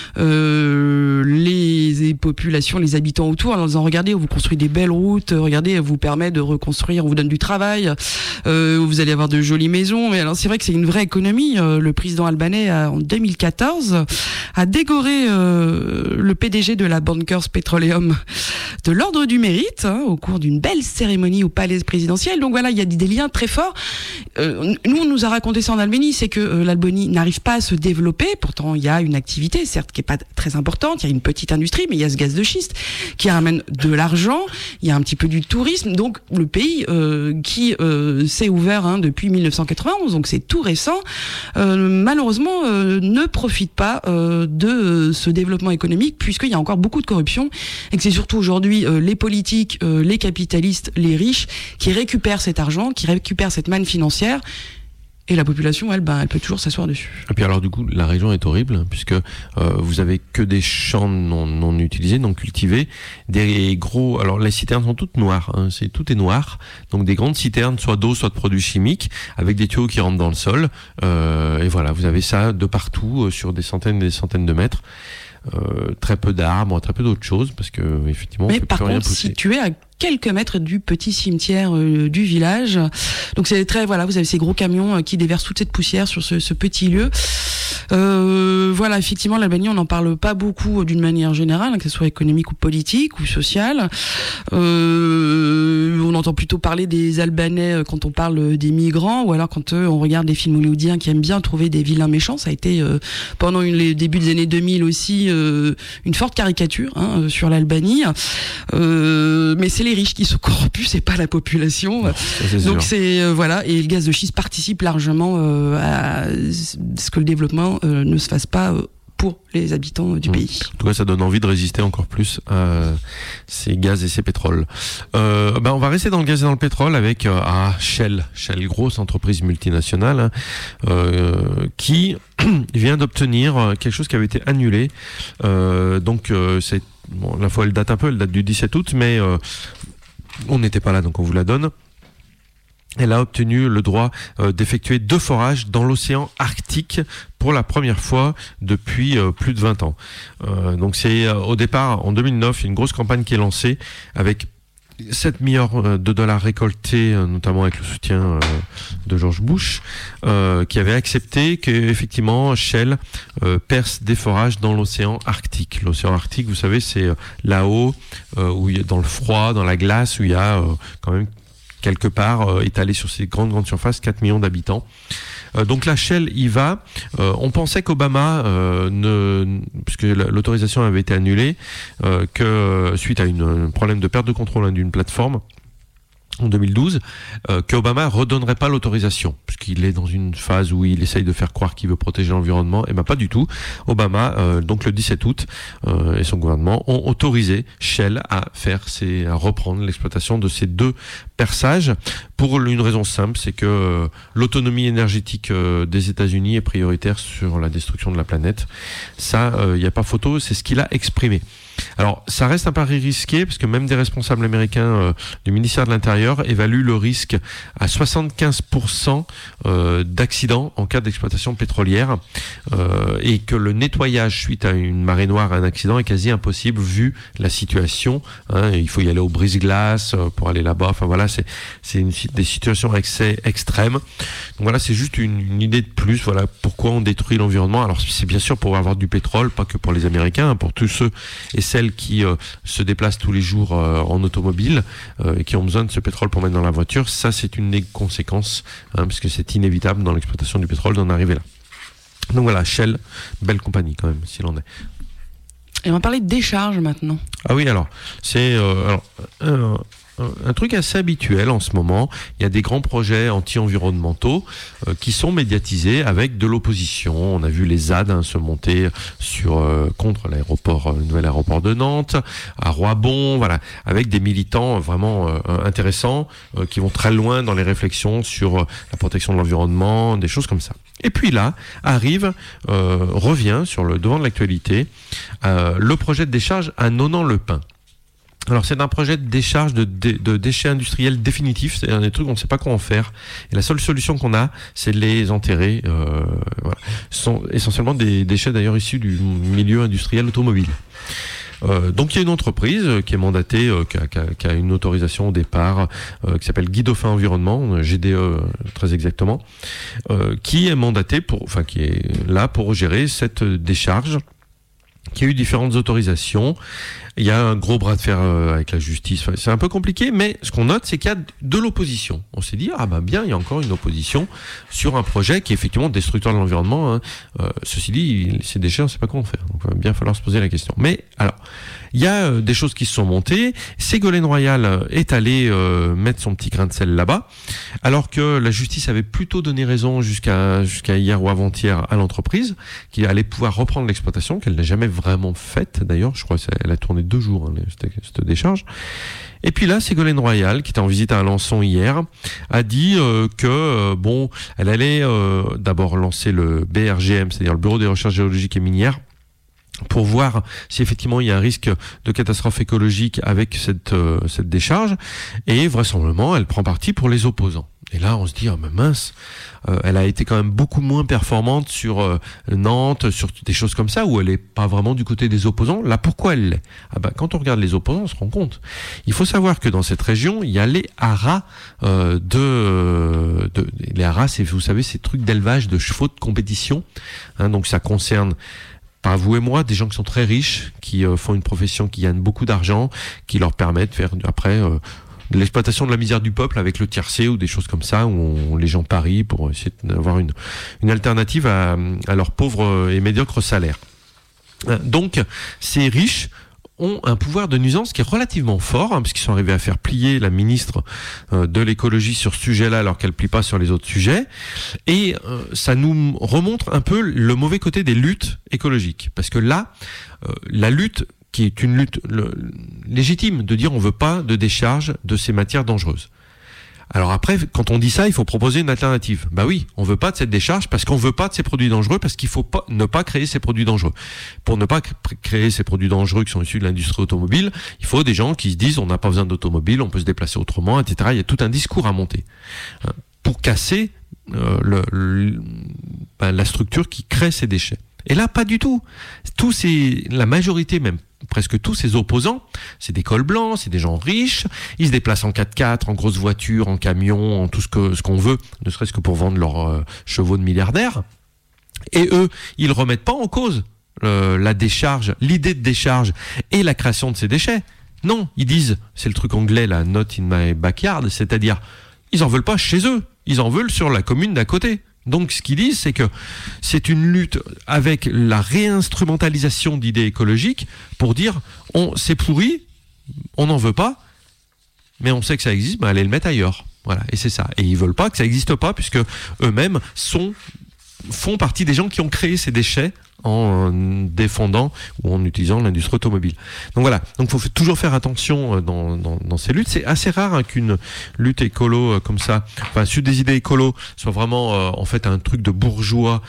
les populations, les habitants autour, en disant regardez, on vous construit des belles routes, regardez, on vous permet de reconstruire, on vous donne du travail, vous allez avoir de jolies maisons. Mais alors c'est vrai que c'est une vraie économie. Le président albanais en 2014 a décoré le PDG de la Bankers Petroleum de l'ordre du mérite au cours d'une belle cérémonie au palais présidentiel. Donc voilà, il y a des liens très forts. Nous, on nous a raconté ça en Albanie, c'est que l'Albanie n'arrive pas à se développer. Pourtant, il y a une activité, certes, qui est pas très importante. Il y a une petite industrie, mais il y a ce gaz de schiste qui ramène de l'argent. Il y a un petit peu du tourisme. Donc, le pays qui s'est ouvert depuis 1991, donc c'est tout récent, malheureusement, ne profite pas de ce développement économique, puisqu'il y a encore beaucoup de corruption et que c'est surtout aujourd'hui les politiques, les capitalistes, les riches qui récupèrent cet argent, qui récupèrent cette manne financière. Et la population, elle peut toujours s'asseoir dessus. Et puis alors du coup, la région est horrible, puisque vous avez que des champs non utilisés, non cultivés, des gros. Alors les citernes sont toutes noires, tout est noir. Donc des grandes citernes, soit d'eau, soit de produits chimiques, avec des tuyaux qui rentrent dans le sol. Et voilà, vous avez ça de partout, sur des centaines et des centaines de mètres. Très peu d'arbres, très peu d'autres choses, parce que effectivement, mais par contre, situé à quelques mètres du petit cimetière du village, donc c'est très vous avez ces gros camions qui déversent toute cette poussière sur ce petit lieu. Voilà, effectivement, l'Albanie, on n'en parle pas beaucoup d'une manière générale, que ce soit économique ou politique ou sociale. On entend plutôt parler des Albanais quand on parle des migrants, ou alors quand on regarde des films hollywoodiens qui aiment bien trouver des vilains méchants. Ça a été pendant les débuts des années 2000 aussi une forte caricature sur l'Albanie. Mais c'est les riches qui sont corrompus, c'est pas la population. Non, donc c'est voilà, et le gaz de schiste participe largement à ce que le développement ne se fasse pas pour les habitants du pays. En tout cas, ça donne envie de résister encore plus à ces gaz et ces pétroles. On va rester dans le gaz et dans le pétrole avec Shell, grosse entreprise multinationale, qui vient d'obtenir quelque chose qui avait été annulé. C'est la fois elle date un peu, elle date du 17 août, mais on n'était pas là, donc on vous la donne. Elle a obtenu le droit d'effectuer 2 forages dans l'océan Arctique pour la première fois depuis plus de 20 ans. Donc c'est au départ, en 2009, une grosse campagne qui est lancée avec 7 milliards de dollars récoltés, notamment avec le soutien de George Bush, qui avait accepté qu'effectivement Shell perce des forages dans l'océan Arctique. L'océan Arctique, vous savez, c'est là-haut, où il y a dans le froid, dans la glace, où il y a quand même quelque part étalé sur ces grandes surfaces, 4 millions d'habitants. Donc la Shell y va. On pensait qu'Obama, puisque l'autorisation avait été annulée, que suite à un problème de perte de contrôle d'une plateforme en 2012, qu'Obama redonnerait pas l'autorisation, puisqu'il est dans une phase où il essaye de faire croire qu'il veut protéger l'environnement. Et pas du tout. Obama, donc le 17 août, et son gouvernement ont autorisé Shell à reprendre l'exploitation de ces 2 perçages, pour une raison simple, c'est que l'autonomie énergétique des États-Unis est prioritaire sur la destruction de la planète. Ça, il n'y a pas photo, c'est ce qu'il a exprimé. Alors, ça reste un pari risqué, parce que même des responsables américains du ministère de l'Intérieur évaluent le risque à 75% d'accidents en cas d'exploitation pétrolière, et que le nettoyage suite à une marée noire, à un accident, est quasi impossible vu la situation. Il faut y aller au brise-glace pour aller là-bas. Enfin voilà, c'est des situations extrêmes. Donc voilà, c'est juste une idée de plus. Voilà pourquoi on détruit l'environnement. Alors c'est bien sûr pour avoir du pétrole, pas que pour les Américains, pour tous ceux et celles qui se déplacent tous les jours en automobile et qui ont besoin de ce pétrole pour mettre dans la voiture. Ça, c'est une des conséquences, puisque c'est inévitable dans l'exploitation du pétrole d'en arriver là. Donc voilà, Shell, belle compagnie quand même, s'il en est. Et on va parler de décharge maintenant. Ah oui, alors, c'est un truc assez habituel en ce moment. Il y a des grands projets anti-environnementaux qui sont médiatisés avec de l'opposition. On a vu les ZAD se monter contre l'aéroport, le nouvel aéroport de Nantes, à Roibon, voilà, avec des militants vraiment intéressants qui vont très loin dans les réflexions sur la protection de l'environnement, des choses comme ça. Et puis là, revient sur le devant de l'actualité le projet de décharge à Nonan-le-Pin. Alors c'est un projet de décharge de déchets industriels définitifs, c'est-à-dire des trucs on ne sait pas quoi en faire. Et la seule solution qu'on a, c'est de les enterrer. Voilà. Ce sont essentiellement des déchets d'ailleurs issus du milieu industriel automobile. Donc il y a une entreprise qui est mandatée, qui a une autorisation au départ, qui s'appelle Guy Dauphin Environnement, GDE très exactement, qui est mandatée qui est là pour gérer cette décharge, qui a eu différentes autorisations. Il y a un gros bras de fer avec la justice. Enfin, c'est un peu compliqué, mais ce qu'on note, c'est qu'il y a de l'opposition. On s'est dit, bien, il y a encore une opposition sur un projet qui est effectivement destructeur de l'environnement. Ceci dit, ces déchets, on ne sait pas quoi en faire. Donc, il va bien falloir se poser la question. Mais alors, il y a des choses qui se sont montées. Ségolène Royal est allée mettre son petit grain de sel là-bas, alors que la justice avait plutôt donné raison jusqu'à hier ou avant-hier à l'entreprise, qui allait pouvoir reprendre l'exploitation, qu'elle n'a jamais vraiment faite d'ailleurs. Je crois qu'elle a tourné 2 jours, cette décharge. Et puis là, Ségolène Royal, qui était en visite à Alençon hier, a dit elle allait d'abord lancer le BRGM, c'est-à-dire le Bureau des recherches géologiques et minières, pour voir si effectivement il y a un risque de catastrophe écologique avec cette décharge, et vraisemblablement elle prend parti pour les opposants. Et là on se dit mince, elle a été quand même beaucoup moins performante sur Nantes, sur des choses comme ça où elle est pas vraiment du côté des opposants. Là pourquoi elle l'est ? Quand on regarde les opposants, on se rend compte. Il faut savoir que dans cette région il y a les haras les haras, c'est, vous savez, ces trucs d'élevage de chevaux de compétition, donc ça concerne pas vous et moi, des gens qui sont très riches, qui font une profession qui gagne beaucoup d'argent, qui leur permet de faire après de l'exploitation de la misère du peuple avec le tiercé ou des choses comme ça, où les gens parient pour essayer d'avoir une alternative à leurs pauvres et médiocres salaires. Donc ces riches ont un pouvoir de nuisance qui est relativement fort, puisqu'ils sont arrivés à faire plier la ministre de l'écologie sur ce sujet-là, alors qu'elle plie pas sur les autres sujets. Et ça nous remontre un peu le mauvais côté des luttes écologiques. Parce que là, la lutte, qui est une lutte légitime, de dire on veut pas de décharge de ces matières dangereuses. Alors après, quand on dit ça, il faut proposer une alternative. Oui, on veut pas de cette décharge parce qu'on veut pas de ces produits dangereux, parce qu'il faut ne pas créer ces produits dangereux. Pour ne pas créer ces produits dangereux qui sont issus de l'industrie automobile, il faut des gens qui se disent on n'a pas besoin d'automobile, on peut se déplacer autrement, etc. Il y a tout un discours à monter pour casser la structure qui crée ces déchets. Et là, pas du tout. La majorité même, presque tous ces opposants, c'est des cols blancs, c'est des gens riches, ils se déplacent en 4x4, en grosse voiture, en camion, en tout ce qu'on veut, ne serait-ce que pour vendre leurs chevaux de milliardaires. Et eux, ils remettent pas en cause la décharge, l'idée de décharge et la création de ces déchets. Non, ils disent, c'est le truc anglais, la not in my backyard, c'est-à-dire, ils en veulent pas chez eux, ils en veulent sur la commune d'à côté. Donc ce qu'ils disent, c'est que c'est une lutte avec la réinstrumentalisation d'idées écologiques pour dire c'est pourri, on n'en veut pas, mais on sait que ça existe, allez le mettre ailleurs. Voilà, et c'est ça. Et ils veulent pas que ça n'existe pas, puisque eux-mêmes font partie des gens qui ont créé ces déchets en défendant ou en utilisant l'industrie automobile. Donc voilà, donc faut toujours faire attention dans ces luttes. C'est assez rare qu'une lutte écolo comme ça, enfin sur des idées écolo, soit vraiment en fait un truc de bourgeois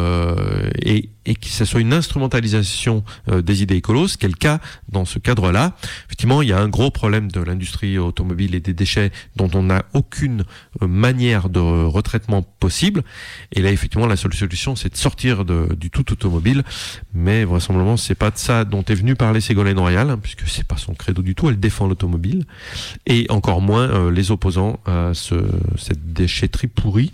et que ça soit une instrumentalisation des idées écolos, ce qui est le cas dans ce cadre-là. Effectivement, il y a un gros problème de l'industrie automobile et des déchets dont on n'a aucune manière de retraitement possible. Et là, effectivement, la seule solution, c'est de sortir du tout automobile. Mais vraisemblablement, c'est pas de ça dont est venu parler Ségolène Royal, puisque c'est pas son credo du tout. Elle défend l'automobile et encore moins les opposants à cette déchetterie pourrie.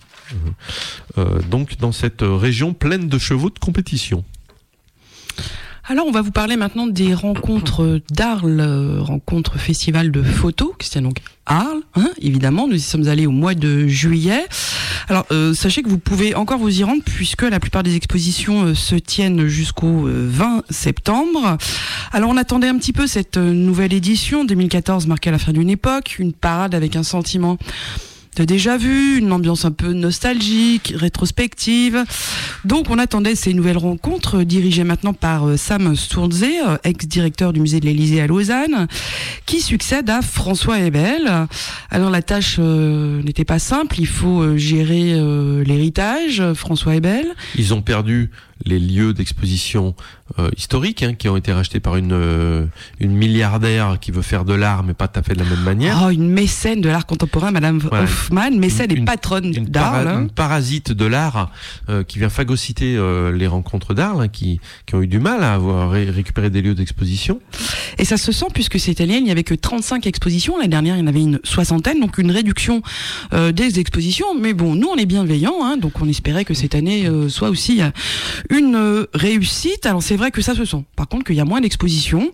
Donc dans cette région pleine de chevaux de compétition. Alors on va vous parler maintenant des rencontres d'Arles, rencontres festival de photos, qui se tient donc à Arles, évidemment, nous y sommes allés au mois de juillet. Alors sachez que vous pouvez encore vous y rendre puisque la plupart des expositions se tiennent jusqu'au 20 septembre. Alors on attendait un petit peu cette nouvelle édition, 2014 marquait la fin d'une époque, une parade avec un sentiment de déjà vu, une ambiance un peu nostalgique, rétrospective. Donc on attendait ces nouvelles rencontres dirigées maintenant par Sam Sturze, ex-directeur du musée de l'Élysée à Lausanne, qui succède à François Ebel. Alors la tâche n'était pas simple, il faut gérer l'héritage, François Ebel. Ils ont perdu les lieux d'exposition historiques qui ont été rachetés par une milliardaire qui veut faire de l'art mais pas tout à fait de la même manière. Oh, une mécène de l'art contemporain, Madame Hoffmann, mécène et patronne d'Arles. Une parasite de l'art qui vient phagocyter les rencontres d'Arles qui ont eu du mal à avoir récupéré des lieux d'exposition. Et ça se sent puisque cette année il n'y avait que 35 expositions, l'année dernière il y en avait une soixantaine, donc une réduction des expositions. Mais bon, nous on est bienveillants, donc on espérait que cette année soit aussi une réussite. Alors c'est vrai que ça se sent. Par contre qu'il y a moins d'expositions.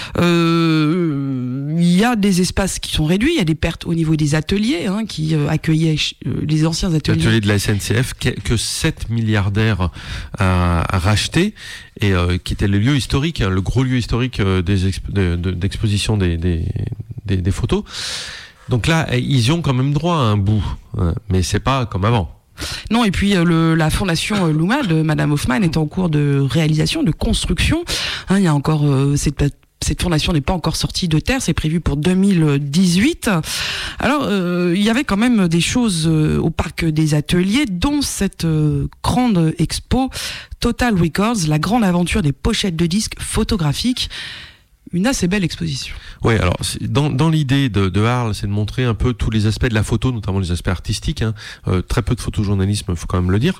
Il y a des espaces qui sont réduits. Il y a des pertes au niveau des ateliers qui accueillaient les anciens ateliers. L'atelier de la SNCF que 7 milliardaires a racheté et qui était le lieu historique, le gros lieu historique d'exposition des photos. Donc là, ils y ont quand même droit à un bout, mais c'est pas comme avant. Non, et puis la fondation Louma de Madame Hoffmann est en cours de réalisation, de construction. Il y a encore cette fondation n'est pas encore sortie de terre, c'est prévu pour 2018. Alors, il y avait quand même des choses au parc des ateliers, dont cette grande expo Total Records, la grande aventure des pochettes de disques photographiques. Une assez belle exposition. Oui, alors dans l'idée de Arles, c'est de montrer un peu tous les aspects de la photo, notamment les aspects artistiques. Très peu de photojournalisme, faut quand même le dire.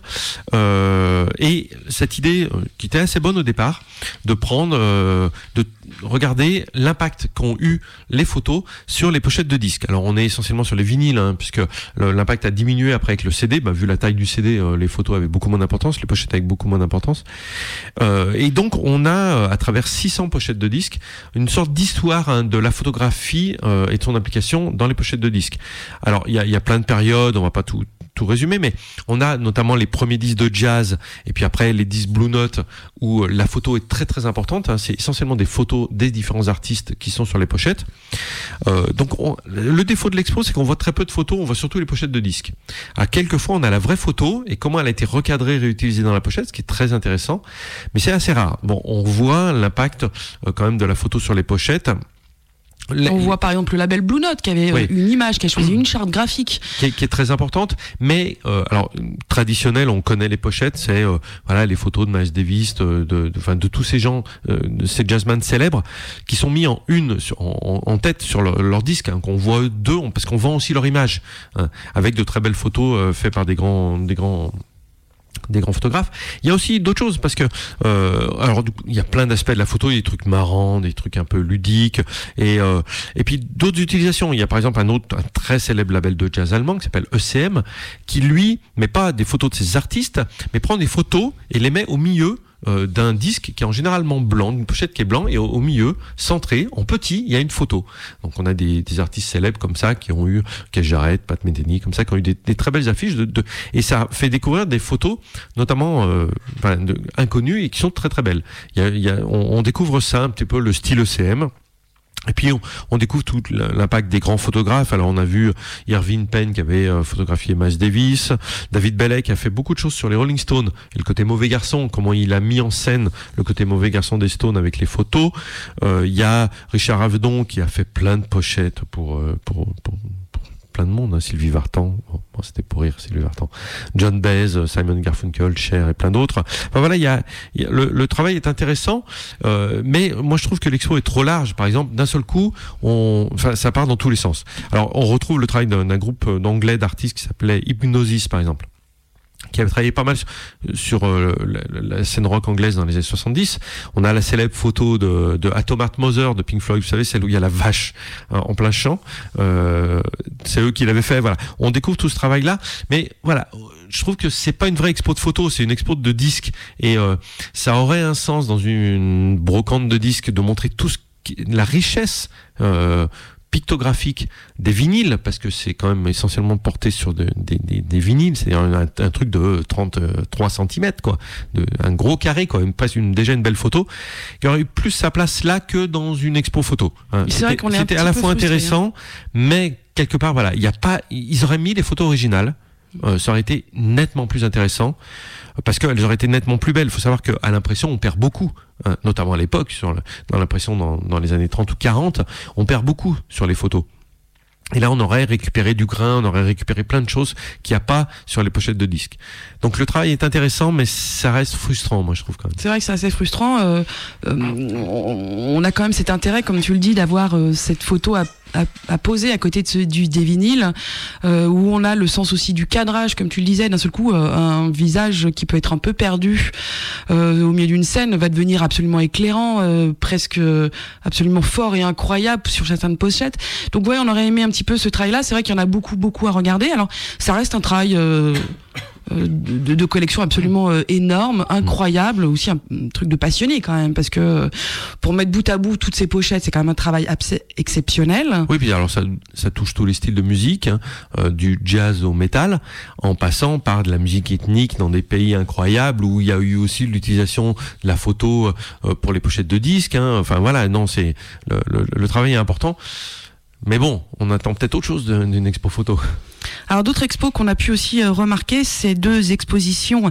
Et cette idée, qui était assez bonne au départ, de prendre, de regarder l'impact qu'ont eu les photos sur les pochettes de disques. Alors on est essentiellement sur les vinyles, puisque l'impact a diminué après avec le CD. Vu la taille du CD, les photos avaient beaucoup moins d'importance, les pochettes avaient beaucoup moins d'importance. Et donc on a, à travers 600 pochettes de disques, une sorte d'histoire de la photographie et de son application dans les pochettes de disques. Alors il y a plein de périodes, on va pas tout résumer, mais on a notamment les premiers disques de jazz et puis après les disques Blue Note où la photo est très très importante. C'est essentiellement des photos des différents artistes qui sont sur les pochettes. Donc le défaut de l'expo, c'est qu'on voit très peu de photos, on voit surtout les pochettes de disques. À quelques fois, on a la vraie photo et comment elle a été recadrée, réutilisée dans la pochette, ce qui est très intéressant, mais c'est assez rare. Bon, on voit l'impact quand même de la photo sur les pochettes. On voit par exemple le label Blue Note qui avait une image, qui a choisi une charte graphique qui est très importante, mais alors traditionnel, on connaît les pochettes, c'est les photos de Miles Davis, de tous ces gens, de ces jazzmen célèbres qui sont mis en tête sur leur disque, qu'on voit d'eux, parce qu'on vend aussi leur image, avec de très belles photos faites par des grands photographes. Il y a aussi d'autres choses parce que il y a plein d'aspects de la photo, il y a des trucs marrants, des trucs un peu ludiques et puis d'autres utilisations. Il y a par exemple un très célèbre label de jazz allemand qui s'appelle ECM qui lui met pas des photos de ses artistes mais prend des photos et les met au milieu d'un disque qui est en généralement blanc, une pochette qui est blanc et au milieu, centré, en petit, il y a une photo. Donc on a des artistes célèbres comme ça qui ont eu Keith Jarrett, Pat Metheny, comme ça, qui ont eu des très belles affiches et ça fait découvrir des photos, notamment inconnues et qui sont très très belles. On découvre ça un petit peu le style ECM. Et puis on découvre tout l'impact des grands photographes. Alors on a vu Irving Penn qui avait photographié Miles Davis, David Bailey qui a fait beaucoup de choses sur les Rolling Stones et le côté mauvais garçon, comment il a mis en scène le côté mauvais garçon des Stones avec les photos. Il y a Richard Avedon qui a fait plein de pochettes pour plein de monde, hein. Sylvie Vartan, bon, c'était pour rire, Sylvie Vartan, John Baez, Simon Garfunkel, Cher et plein d'autres. Enfin voilà, le travail est intéressant, mais moi je trouve que l'expo est trop large. Par exemple, d'un seul coup, ça part dans tous les sens. Alors on retrouve le travail d'un groupe d'anglais d'artistes qui s'appelait Hypnosis par exemple, qui avait travaillé pas mal sur la scène rock anglaise dans les années 70. On a la célèbre photo de Atom Heart Mother de Pink Floyd, vous savez, celle où il y a la vache en plein champ. C'est eux qui l'avaient fait. Voilà, on découvre tout ce travail-là, mais voilà, je trouve que c'est pas une vraie expo de photos, c'est une expo de disques, et ça aurait un sens dans une brocante de disques de montrer la richesse pictographique des vinyles, parce que c'est quand même essentiellement porté sur des vinyles, c'est-à-dire un truc de 33 cm, quoi, un gros carré, quoi, déjà une belle photo, qui aurait eu plus sa place là que dans une expo photo. Hein. C'était à la fois intéressant, mais quelque part, voilà, ils auraient mis les photos originales, ça aurait été nettement plus intéressant, parce qu'elles auraient été nettement plus belles. Il faut savoir qu'à l'impression, on perd beaucoup, hein, notamment à l'époque, dans l'impression dans les années 30 ou 40, on perd beaucoup sur les photos. Et là, on aurait récupéré du grain, on aurait récupéré plein de choses qu'il n'y a pas sur les pochettes de disques. Donc le travail est intéressant, mais ça reste frustrant, moi je trouve quand même. C'est vrai que c'est assez frustrant. On a quand même cet intérêt, comme tu le dis, d'avoir cette photo à poser à côté des vinyles, où on a le sens aussi du cadrage, comme tu le disais, d'un seul coup, un visage qui peut être un peu perdu au milieu d'une scène va devenir absolument éclairant, presque absolument fort et incroyable sur certaines pochettes. Donc ouais, on aurait aimé un petit peu ce travail-là. C'est vrai qu'il y en a beaucoup à regarder. Alors ça reste un travail de collection absolument énorme, incroyable, aussi un truc de passionné quand même, parce que pour mettre bout à bout toutes ces pochettes, c'est quand même un travail exceptionnel. Oui, puis alors ça touche tous les styles de musique, hein, du jazz au métal, en passant par de la musique ethnique dans des pays incroyables où il y a eu aussi l'utilisation de la photo pour les pochettes de disques, hein. Enfin voilà, non, c'est le travail est important. Mais bon, on attend peut-être autre chose d'une expo photo. Alors d'autres expos qu'on a pu aussi remarquer, c'est 2 expositions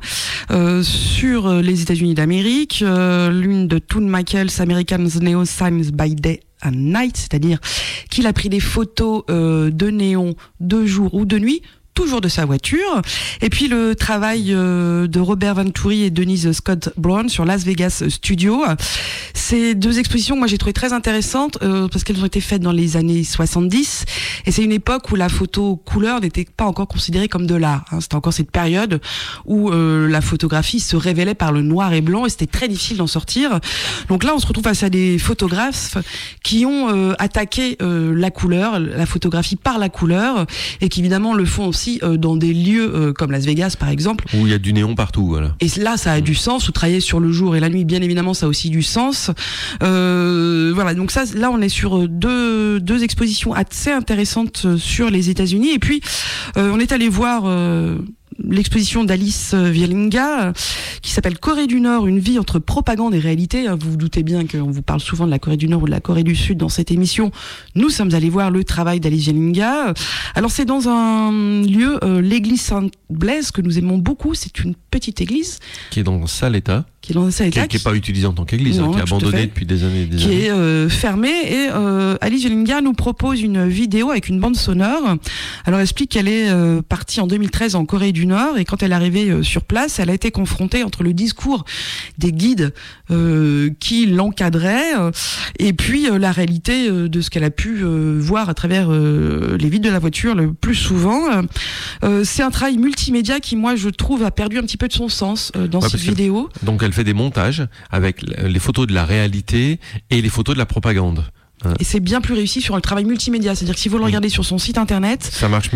sur les États-Unis d'Amérique. L'une de Toon Michaels, American Neo Signs by Day and Night, c'est-à-dire qu'il a pris des photos de néons de jour ou de nuit, toujours de sa voiture. Et puis le travail de Robert Venturi et Denise Scott Brown sur Las Vegas Studio. Ces 2 expositions, moi j'ai trouvé très intéressantes parce qu'elles ont été faites dans les années 70, et c'est une époque où la photo couleur n'était pas encore considérée comme de l'art, hein. C'était encore cette période où la photographie se révélait par le noir et blanc, et c'était très difficile d'en sortir. Donc là on se retrouve face à des photographes qui ont attaqué la couleur, la photographie par la couleur, et qui évidemment le font aussi dans des lieux comme Las Vegas par exemple, où il y a du néon partout, voilà. Et là ça a du sens, où travailler sur le jour et la nuit, bien évidemment, ça a aussi du sens. Voilà, donc ça, là on est sur deux expositions assez intéressantes sur les États-Unis. Et puis on est allé voir l'exposition d'Alice Wielinga qui s'appelle Corée du Nord, une vie entre propagande et réalité. Vous vous doutez bien qu'on vous parle souvent de la Corée du Nord ou de la Corée du Sud dans cette émission. Nous sommes allés voir le travail d'Alice Wielinga. Alors c'est dans un lieu, l'église Sainte-Blaise, que nous aimons beaucoup. C'est une petite église qui est dans un sale état, qui est pas utilisée en tant qu'église, qui est abandonnée depuis des années, qui est fermée. Et Alice Wielinga nous propose une vidéo avec une bande sonore. Alors elle explique qu'elle est partie en 2013 en Corée du Nord, et quand elle est arrivée sur place, elle a été confrontée entre le discours des guides qui l'encadraient et puis la réalité de ce qu'elle a pu voir à travers les vitres de la voiture le plus souvent. C'est un travail multimédia qui, moi, je trouve, a perdu un petit peu de son sens dans cette vidéo. Donc elle fait des montages avec les photos de la réalité et les photos de la propagande. Et c'est bien plus réussi sur le travail multimédia. C'est-à-dire que si vous le regardez sur son site internet, ça marche mieux.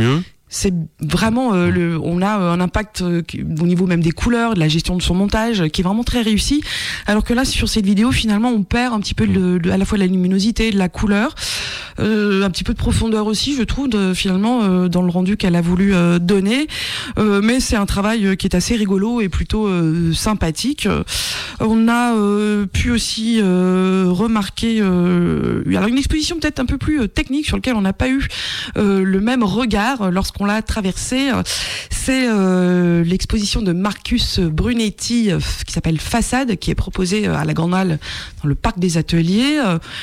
C'est vraiment on a un impact au niveau même des couleurs, de la gestion de son montage qui est vraiment très réussi. Alors que là sur cette vidéo finalement on perd un petit peu à la fois de la luminosité, de la couleur, un petit peu de profondeur aussi je trouve finalement dans le rendu qu'elle a voulu donner. Mais c'est un travail qui est assez rigolo et plutôt sympathique. On a pu aussi remarquer alors une exposition peut-être un peu plus technique sur laquelle on n'a pas eu le même regard lorsqu'on l'a traversée. C'est l'exposition de Marcus Brunetti qui s'appelle Façade, qui est proposée à la Grande Halle dans le parc des Ateliers.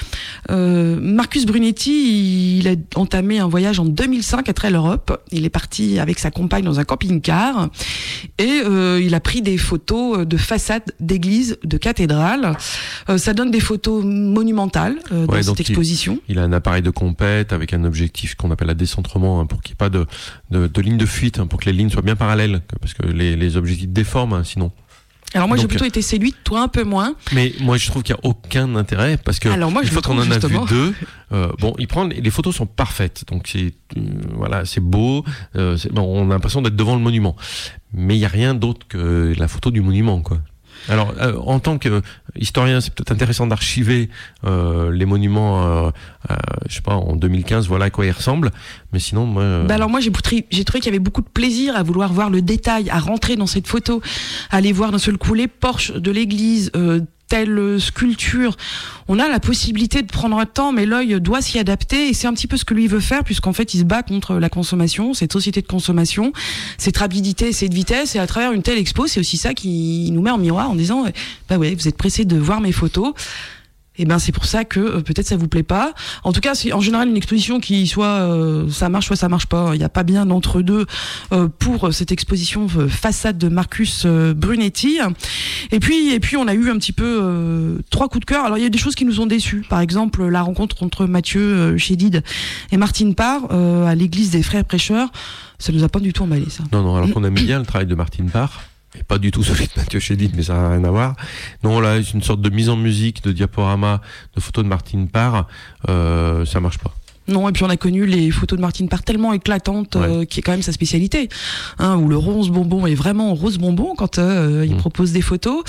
Marcus Brunetti, il a entamé un voyage en 2005 à travers l'Europe. Il est parti avec sa compagne dans un camping-car et il a pris des photos de façades d'églises, de cathédrales. Ça donne des photos monumentales dans cette exposition. Il a un appareil de compète avec un objectif qu'on appelle à décentrement pour qu'il n'y ait pas de ligne de fuite, pour que les lignes soient bien parallèles, parce que les objectifs déforment sinon. Alors moi j'ai plutôt été séduite, toi un peu moins. Mais moi je trouve qu'il n'y a aucun intérêt parce que une fois qu'on en a vu deux, les photos sont parfaites, donc c'est beau, on a l'impression d'être devant le monument. Mais il n'y a rien d'autre que la photo du monument, quoi. Alors, en tant que historien, c'est peut-être intéressant d'archiver les monuments, je sais pas, en 2015, voilà à quoi ils ressemblent. Mais sinon, moi... alors moi, j'ai trouvé qu'il y avait beaucoup de plaisir à vouloir voir le détail, à rentrer dans cette photo, à aller voir d'un seul coup les porches de l'église, telle sculpture. On a la possibilité de prendre un temps, mais l'œil doit s'y adapter, et c'est un petit peu ce que lui veut faire, puisqu'en fait il se bat contre la consommation, cette société de consommation, cette rapidité, cette vitesse, et à travers une telle expo, c'est aussi ça qui nous met en miroir en disant bah ouais, vous êtes pressé de voir mes photos. Et ben c'est pour ça que peut-être ça vous plaît pas. En tout cas, c'est en général une exposition qui soit ça marche, soit ça marche pas. Il n'y a pas bien d'entre deux pour cette exposition Façade de Marcus Brunetti. Et puis on a eu un petit peu 3 coups de cœur. Alors il y a des choses qui nous ont déçus. Par exemple, la rencontre entre Mathieu Chédid et Martine Parr à l'église des Frères Prêcheurs. Ça nous a pas du tout emballé, ça. Non, alors qu'on aime bien le travail de Martine Parr. Et pas du tout celui de Mathieu Chédid, mais ça n'a rien à voir. Non, là, c'est une sorte de mise en musique, de diaporama, de photos de Martine Parr. Ça marche pas. Non, et puis on a connu les photos de Martine Parr tellement éclatantes, qui est quand même sa spécialité, où le rose bonbon est vraiment rose bonbon quand il propose des photos.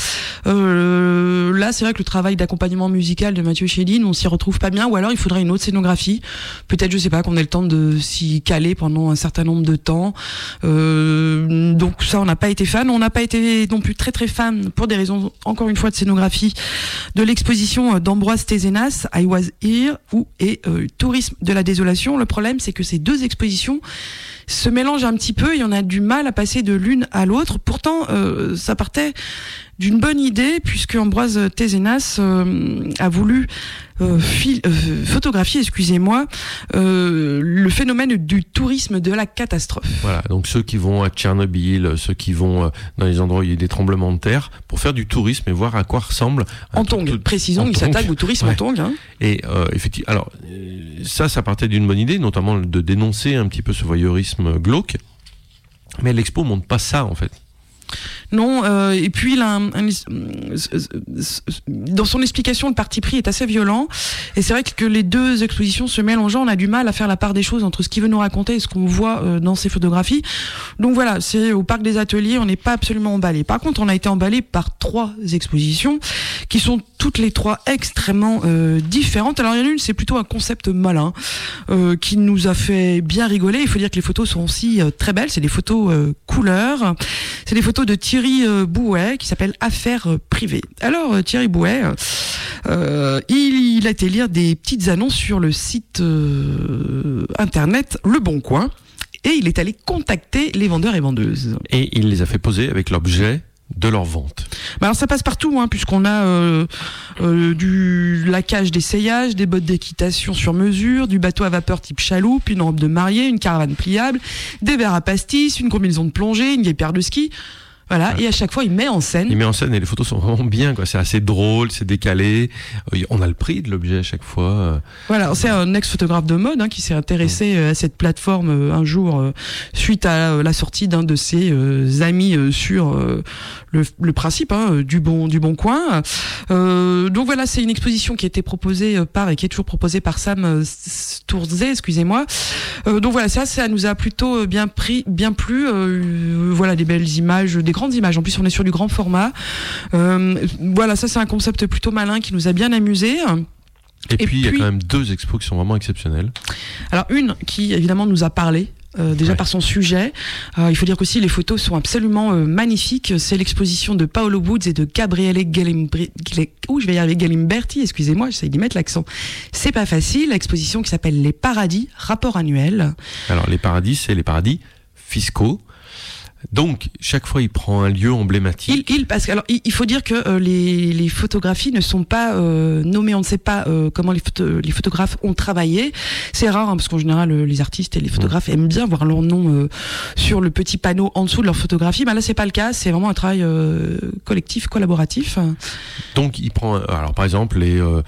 Là, c'est vrai que le travail d'accompagnement musical de Mathieu Chédid, on s'y retrouve pas bien, ou alors il faudrait une autre scénographie. Peut-être, je sais pas, qu'on ait le temps de s'y caler pendant un certain nombre de temps. Donc ça, on n'a pas été fan. On n'a pas été non plus très très fan, pour des raisons, encore une fois, de scénographie, de l'exposition d'Ambroise Tézenas, I Was Here, et Tourisme de la désolation. Le problème, c'est que ces deux expositions se mélangent un petit peu et on a du mal à passer de l'une à l'autre. Pourtant, ça partait d'une bonne idée, puisque Ambroise Tézenas a voulu photographier, le phénomène du tourisme de la catastrophe. Voilà, donc ceux qui vont à Tchernobyl, ceux qui vont dans les endroits où il y a des tremblements de terre, pour faire du tourisme et voir à quoi ressemble... En Tongue, précisons, il s'attaque au tourisme en Tongue. Et effectivement, alors ça partait d'une bonne idée, notamment de dénoncer un petit peu ce voyeurisme glauque, mais l'expo montre pas ça, en fait. Non, et puis dans son explication, le parti pris est assez violent, et c'est vrai que les deux expositions se mélangeant, on a du mal à faire la part des choses entre ce qu'il veut nous raconter et ce qu'on voit dans ses photographies. Donc voilà, c'est au parc des Ateliers, on n'est pas absolument emballé. Par contre, on a été emballé par 3 expositions qui sont toutes les 3 extrêmement différentes. Alors il y en a une, c'est plutôt un concept malin qui nous a fait bien rigoler. Il faut dire que les photos sont aussi très belles, c'est des photos couleurs, c'est des photos de Thierry Bouet qui s'appelle Affaires privées. Alors Thierry Bouet, il a été lire des petites annonces sur le site internet Le Bon Coin, et il est allé contacter les vendeurs et vendeuses. Et il les a fait poser avec l'objet de leur vente. Alors ça passe partout, puisqu'on a du laquage d'essayage, des bottes d'équitation sur mesure, du bateau à vapeur type chaloupe, une robe de mariée, une caravane pliable, des verres à pastis, une combinaison de plongée, une vieille paire de ski. Voilà, et à chaque fois, il met en scène. Il met en scène et les photos sont vraiment bien, quoi. C'est assez drôle, c'est décalé. On a le prix de l'objet à chaque fois. Voilà, c'est un ex-photographe de mode qui s'est intéressé à cette plateforme un jour suite à la sortie d'un de ses amis sur le principe du bon coin. Donc voilà, c'est une exposition qui a été proposée et qui est toujours proposée par Sam Tourzé, excusez-moi. Donc voilà, ça nous a plutôt bien plu. Voilà, des belles images, des grandes images. En plus, on est sur du grand format. Voilà, ça c'est un concept plutôt malin qui nous a bien amusé. Et puis il y a quand même 2 expos qui sont vraiment exceptionnelles. Alors une qui évidemment nous a parlé. Déjà par son sujet. Il faut dire qu'aussi les photos sont absolument magnifiques. C'est l'exposition de Paolo Woods et de Gabriele Galimberti, excusez-moi, j'essaie d'y mettre l'accent. C'est pas facile. L'exposition qui s'appelle Les Paradis, rapport annuel. Alors les paradis, c'est les paradis fiscaux. Donc, chaque fois, il prend un lieu emblématique. Parce que, alors, il faut dire que les photographies ne sont pas nommées. On ne sait pas comment les photographes ont travaillé. C'est rare, parce qu'en général, les artistes et les photographes aiment bien voir leur nom sur le petit panneau en dessous de leur photographie. Mais là, c'est pas le cas. C'est vraiment un travail collectif, collaboratif. Donc, il prend, alors par exemple,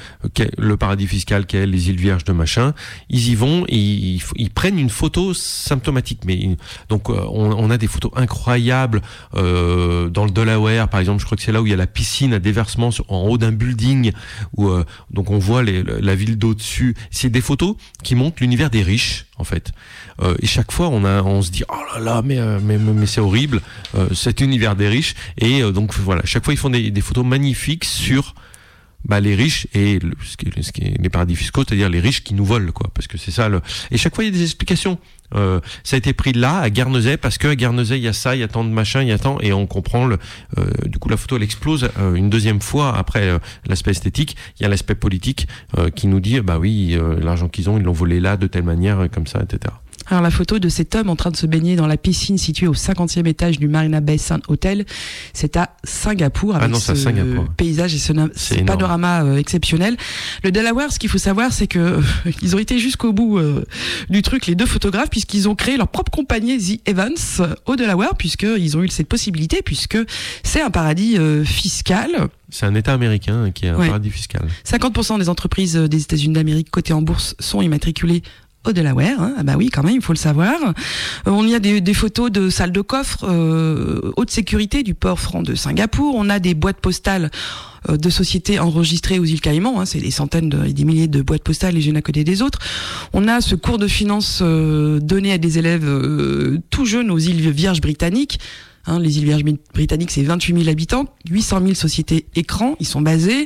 le paradis fiscal qu'est les îles Vierges de machin. Ils y vont, et ils prennent une photo symptomatique. Donc, on a des photos incroyable dans le Delaware, par exemple. Je crois que c'est là où il y a la piscine à déversement en haut d'un building où donc on voit la ville d'au-dessus. C'est des photos qui montrent l'univers des riches, en fait. Et chaque fois on se dit oh là là, mais c'est horrible, cet univers des riches. Et donc voilà, chaque fois ils font des photos magnifiques sur les riches et ce qui est les paradis fiscaux, c'est-à-dire les riches qui nous volent, quoi, parce que c'est ça. Et chaque fois il y a des explications. Ça a été pris là à Guernesey parce que à Guernesey il y a ça, il y a tant de machin, il y a tant, et on comprend du coup la photo elle explose une deuxième fois. Après l'aspect esthétique, il y a l'aspect politique qui nous dit l'argent qu'ils ont, ils l'ont volé là de telle manière, comme ça, etc. Alors la photo de cet homme en train de se baigner dans la piscine située au 50e étage du Marina Bay Sands Hotel, c'est à Singapour, avec paysage et ce panorama exceptionnel. Le Delaware, ce qu'il faut savoir, c'est que ils ont été jusqu'au bout du truc, les 2 photographes, puisqu'ils ont créé leur propre compagnie The Evans au Delaware, puisqu'ils ont eu cette possibilité, puisque c'est un paradis fiscal. C'est un État américain qui est un paradis fiscal. 50% des entreprises des États-Unis d'Amérique cotées en bourse sont immatriculées au Delaware, Ah bah oui, quand même, il faut le savoir. On y a des photos de salles de coffre haute sécurité du port franc de Singapour. On a des boîtes postales de sociétés enregistrées aux îles Caïmans, c'est des centaines et des milliers de boîtes postales les unes à côté des autres. On a ce cours de finance donné à des élèves tout jeunes aux îles Vierges britanniques. Les îles Vierges britanniques, c'est 28 000 habitants, 800 000 sociétés écrans, ils sont basés.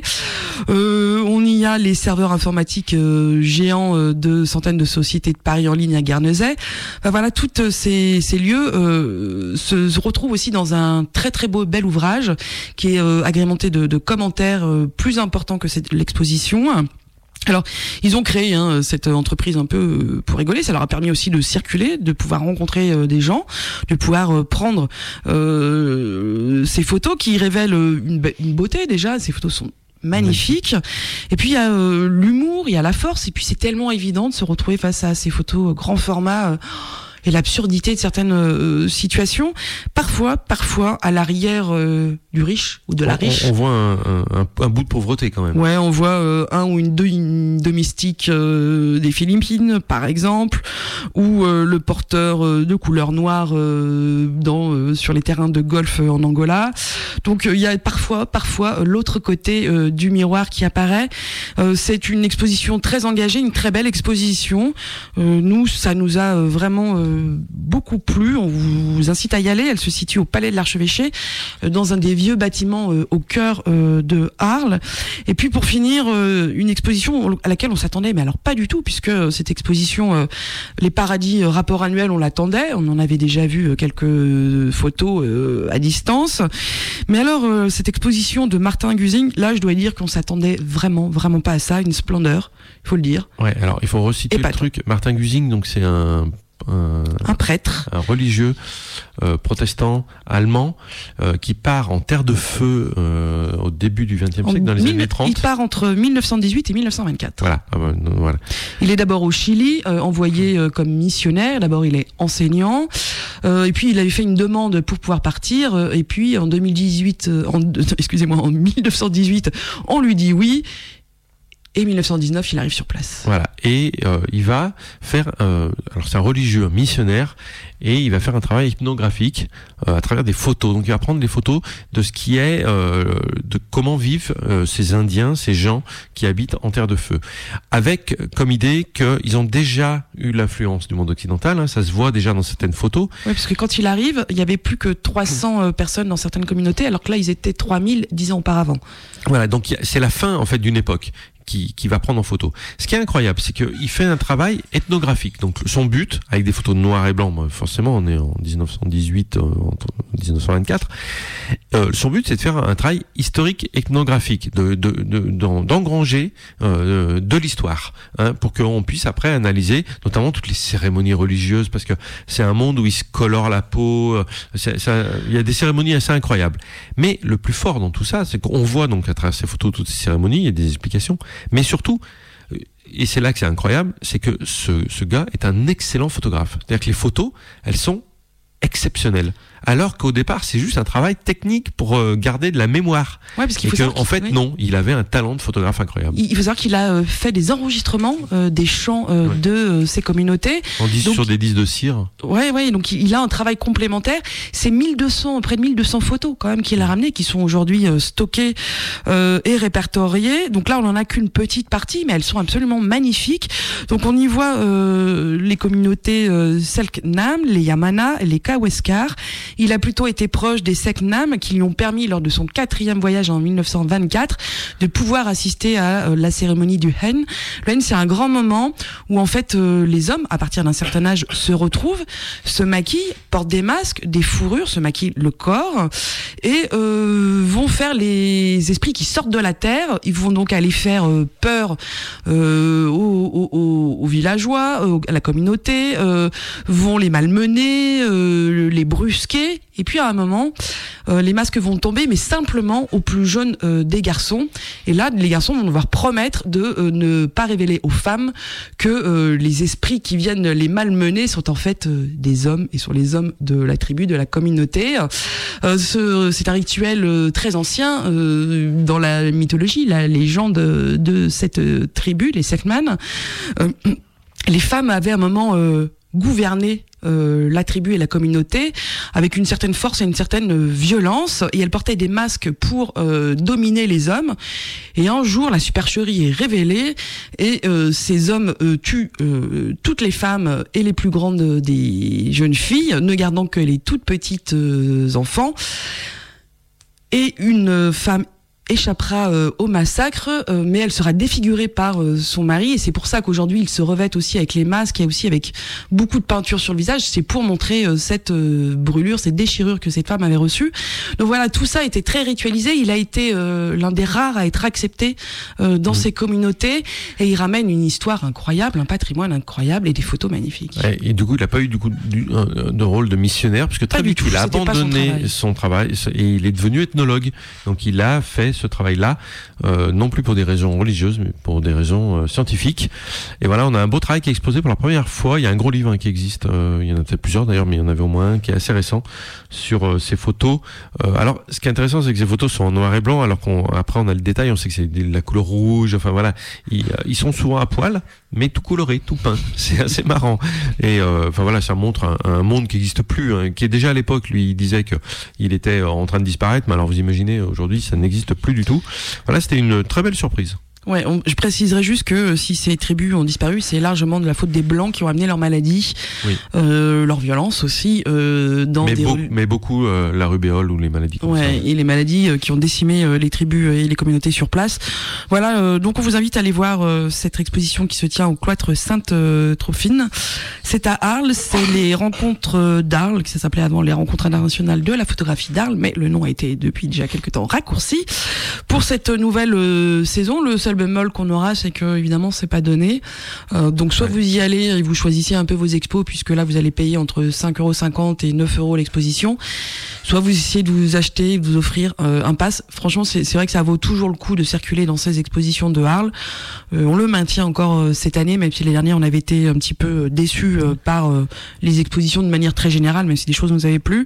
On y a les serveurs informatiques géants de centaines de sociétés de paris en ligne à Guernesey. Voilà, tous ces lieux se retrouvent aussi dans un très très bel ouvrage qui est agrémenté de commentaires plus importants que l'exposition. Alors, ils ont créé cette entreprise un peu pour rigoler. Ça leur a permis aussi de circuler, de pouvoir rencontrer des gens, de pouvoir prendre ces photos qui révèlent une beauté déjà. Ces photos sont magnifiques. Et puis il y a l'humour, il y a la force. Et puis c'est tellement évident de se retrouver face à ces photos grand format. Et l'absurdité de certaines situations, parfois à l'arrière du riche ou de la riche. On voit un bout de pauvreté quand même. Ouais, on voit un ou une domestique des Philippines, par exemple, ou le porteur de couleur noire sur les terrains de golf en Angola. Donc il y a parfois l'autre côté du miroir qui apparaît. C'est une exposition très engagée, une très belle exposition. Nous, ça nous a vraiment beaucoup plu. On vous incite à y aller. Elle se situe au Palais de l'Archevêché, dans un des vieux bâtiments au cœur de Arles. Et puis pour finir, une exposition à laquelle on s'attendait, mais alors pas du tout, puisque cette exposition, les paradis rapport annuel, on l'attendait. On en avait déjà vu quelques photos à distance. Mais alors, cette exposition de Martin Gusing, là, je dois dire qu'on s'attendait vraiment pas à ça. Une splendeur, il faut le dire. Ouais, alors il faut resituer le truc. Martin Gusing, donc c'est un un prêtre, un religieux protestant allemand qui part en terre de feu au début du XXe siècle, dans les années 30. Il part entre 1918 et 1924. Voilà. Voilà. Il est d'abord au Chili, envoyé comme missionnaire. D'abord, il est enseignant. Et puis, il avait fait une demande pour pouvoir partir. Et puis, en 1918, on lui dit oui. Et 1919, il arrive sur place. Voilà. Et il va faire... alors, c'est un religieux, un missionnaire, et il va faire un travail ethnographique à travers des photos. Donc, il va prendre des photos de ce qui est... de comment vivent ces Indiens, ces gens qui habitent en terre de feu. Avec comme idée qu'ils ont déjà eu l'influence du monde occidental. Hein, ça se voit déjà dans certaines photos. Oui, parce que quand il arrive, il y avait plus que 300 personnes dans certaines communautés, alors que là, ils étaient 3000 10 ans auparavant. Voilà, donc c'est la fin, en fait, d'une époque. Qui va prendre en photo. Ce qui est incroyable, c'est qu'il fait un travail ethnographique. Donc son but, avec des photos de noir et blanc, forcément on est en 1918, en 1924, son but c'est de faire un travail historique ethnographique, d'engranger de l'histoire, hein, pour qu'on puisse après analyser notamment toutes les cérémonies religieuses, parce que c'est un monde où ils se colorent la peau, il y a des cérémonies assez incroyables. Mais le plus fort dans tout ça, c'est qu'on voit donc à travers ces photos toutes ces cérémonies, il y a des explications. Mais surtout, et c'est là que c'est incroyable, c'est que ce gars est un excellent photographe. C'est-à-dire que les photos, elles sont exceptionnelles. Alors qu'au départ, c'est juste un travail technique pour garder de la mémoire. Ouais, parce qu'il faut savoir en fait, oui. Non, il avait un talent de photographe incroyable. Il faut savoir qu'il a fait des enregistrements des chants de ces communautés. Sur des disques de cire. Ouais, donc il a un travail complémentaire. C'est près de 1200 photos quand même qu'il a ramenées, qui sont aujourd'hui stockées et répertoriées. Donc là, on en a qu'une petite partie, mais elles sont absolument magnifiques. Donc on y voit les communautés Selknam, les Yamana, les Kaweskar. Il a plutôt été proche des Selknam qui lui ont permis, lors de son 4e voyage en 1924, de pouvoir assister à la cérémonie du Hen. Le Hen, c'est un grand moment où en fait les hommes, à partir d'un certain âge, se retrouvent, se maquillent, portent des masques, des fourrures, se maquillent le corps et vont faire les esprits qui sortent de la terre. Ils vont donc aller faire peur aux villageois, à la communauté, vont les malmener, les brusquer. Et puis à un moment, les masques vont tomber, mais simplement aux plus jeunes des garçons. Et là, les garçons vont devoir promettre de ne pas révéler aux femmes que les esprits qui viennent les malmener sont en fait des hommes, et sont les hommes de la tribu, de la communauté. C'est un rituel très ancien dans la mythologie, la légende de cette tribu, les Selknam. Les femmes avaient un moment gouverné la tribu et la communauté avec une certaine force et une certaine violence, et elles portaient des masques pour dominer les hommes. Et un jour, la supercherie est révélée et ces hommes tuent toutes les femmes et les plus grandes des jeunes filles, ne gardant que les toutes petites enfants. Et une femme échappera au massacre, mais elle sera défigurée par son mari, et c'est pour ça qu'aujourd'hui il se revêt aussi avec les masques et aussi avec beaucoup de peinture sur le visage. C'est pour montrer cette brûlure, cette déchirure que cette femme avait reçue. Donc voilà, tout ça était très ritualisé. Il a été l'un des rares à être accepté dans ces communautés, et il ramène une histoire incroyable, un patrimoine incroyable et des photos magnifiques. Et du coup, il n'a pas eu de rôle de missionnaire, parce que très vite il a abandonné son travail et il est devenu ethnologue. Donc il a fait ce travail-là, non plus pour des raisons religieuses, mais pour des raisons scientifiques. Et voilà, on a un beau travail qui est exposé pour la première fois. Il y a un gros livre qui existe, il y en a peut-être plusieurs d'ailleurs, mais il y en avait au moins un qui est assez récent sur ces photos. Alors, ce qui est intéressant, c'est que ces photos sont en noir et blanc, alors qu'après on a le détail, on sait que c'est de la couleur rouge, enfin voilà. Ils sont souvent à poil, mais tout coloré, tout peint. C'est assez marrant. Et enfin voilà, ça montre un monde qui n'existe plus, hein, qui est déjà à l'époque, lui, il disait que il était en train de disparaître, mais alors vous imaginez, aujourd'hui, ça n'existe plus du tout. Voilà, c'était une très belle surprise. Ouais, je préciserai juste que si ces tribus ont disparu, c'est largement de la faute des Blancs qui ont amené leur maladie, oui. Leur violence aussi, mais beaucoup la rubéole ou les maladies comme ça. Et les maladies qui ont décimé les tribus et les communautés sur place. Voilà, donc on vous invite à aller voir cette exposition qui se tient au cloître Sainte-Trophine. C'est à Arles, c'est les rencontres d'Arles, qui ça s'appelait avant les rencontres internationales de la photographie d'Arles, mais le nom a été depuis déjà quelque temps raccourci. Pour cette nouvelle saison, le seul seul bémol qu'on aura, c'est que évidemment c'est pas donné. Donc soit vous y allez et vous choisissez un peu vos expos, puisque là vous allez payer entre 5,50 € et 9 € l'exposition. Soit vous essayez de vous acheter, de vous offrir un pass. Franchement, c'est vrai que ça vaut toujours le coup de circuler dans ces expositions de Arles. On le maintient encore cette année, même si l'année dernière on avait été un petit peu déçus par les expositions de manière très générale, même si des choses nous avaient plu.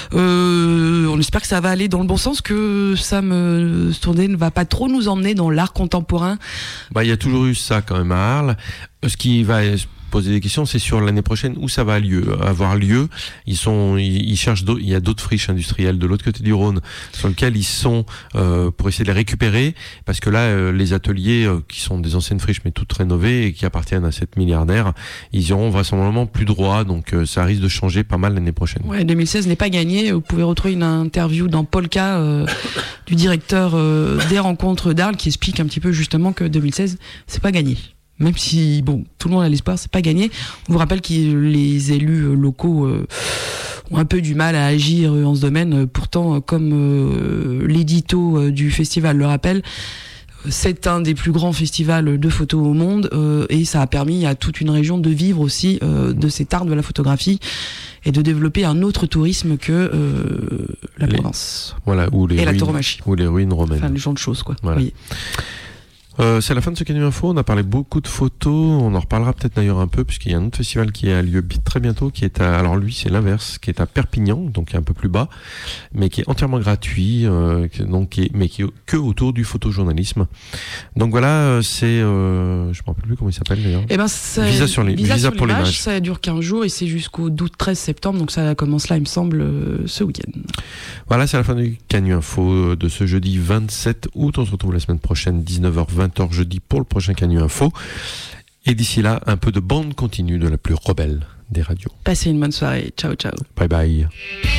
On espère que ça va aller dans le bon sens, que Sam Stourdé ne va pas trop nous emmener dans l'art contemporain. Il y a toujours eu ça quand même à Arles. Ce qui va poser des questions, c'est sur l'année prochaine où ça va avoir lieu. Ils cherchent il y a d'autres friches industrielles de l'autre côté du Rhône sur lesquelles ils sont pour essayer de les récupérer, parce que là les ateliers qui sont des anciennes friches mais toutes rénovées et qui appartiennent à cette milliardaire, ils auront vraisemblablement plus droit, donc ça risque de changer pas mal l'année prochaine. Ouais, 2016 n'est pas gagné. Vous pouvez retrouver une interview dans Polka du directeur des rencontres d'Arles qui explique un petit peu justement que 2016 c'est pas gagné. Même si, tout le monde a l'espoir, c'est pas gagné. On vous rappelle que les élus locaux ont un peu du mal à agir en ce domaine. Pourtant, comme l'édito du festival le rappelle, c'est un des plus grands festivals de photos au monde, et ça a permis à toute une région de vivre aussi de cet art de la photographie et de développer un autre tourisme que la Provence. Voilà, et la tauromachie. Ou les ruines romaines. Enfin, les gens de choses, quoi. Voilà. Oui. C'est la fin de ce Canu Info. On a parlé beaucoup de photos. On en reparlera peut-être d'ailleurs un peu, puisqu'il y a un autre festival qui a lieu très bientôt, qui est alors lui, c'est l'inverse, qui est à Perpignan, donc un peu plus bas, mais qui est entièrement gratuit, mais qui est que autour du photojournalisme. Donc voilà, c'est, je me rappelle plus comment il s'appelle d'ailleurs. Visa pour l'image. Ça dure 15 jours et c'est jusqu'au 12-13 septembre, donc ça commence là, il me semble, ce week-end. Voilà, c'est la fin du Canu Info de ce jeudi 27 août. On se retrouve la semaine prochaine, 19h20 jeudi pour le prochain Canu Info. Et d'ici là, un peu de bande continue de la plus rebelle des radios. Passez une bonne soirée. Ciao, ciao. Bye bye.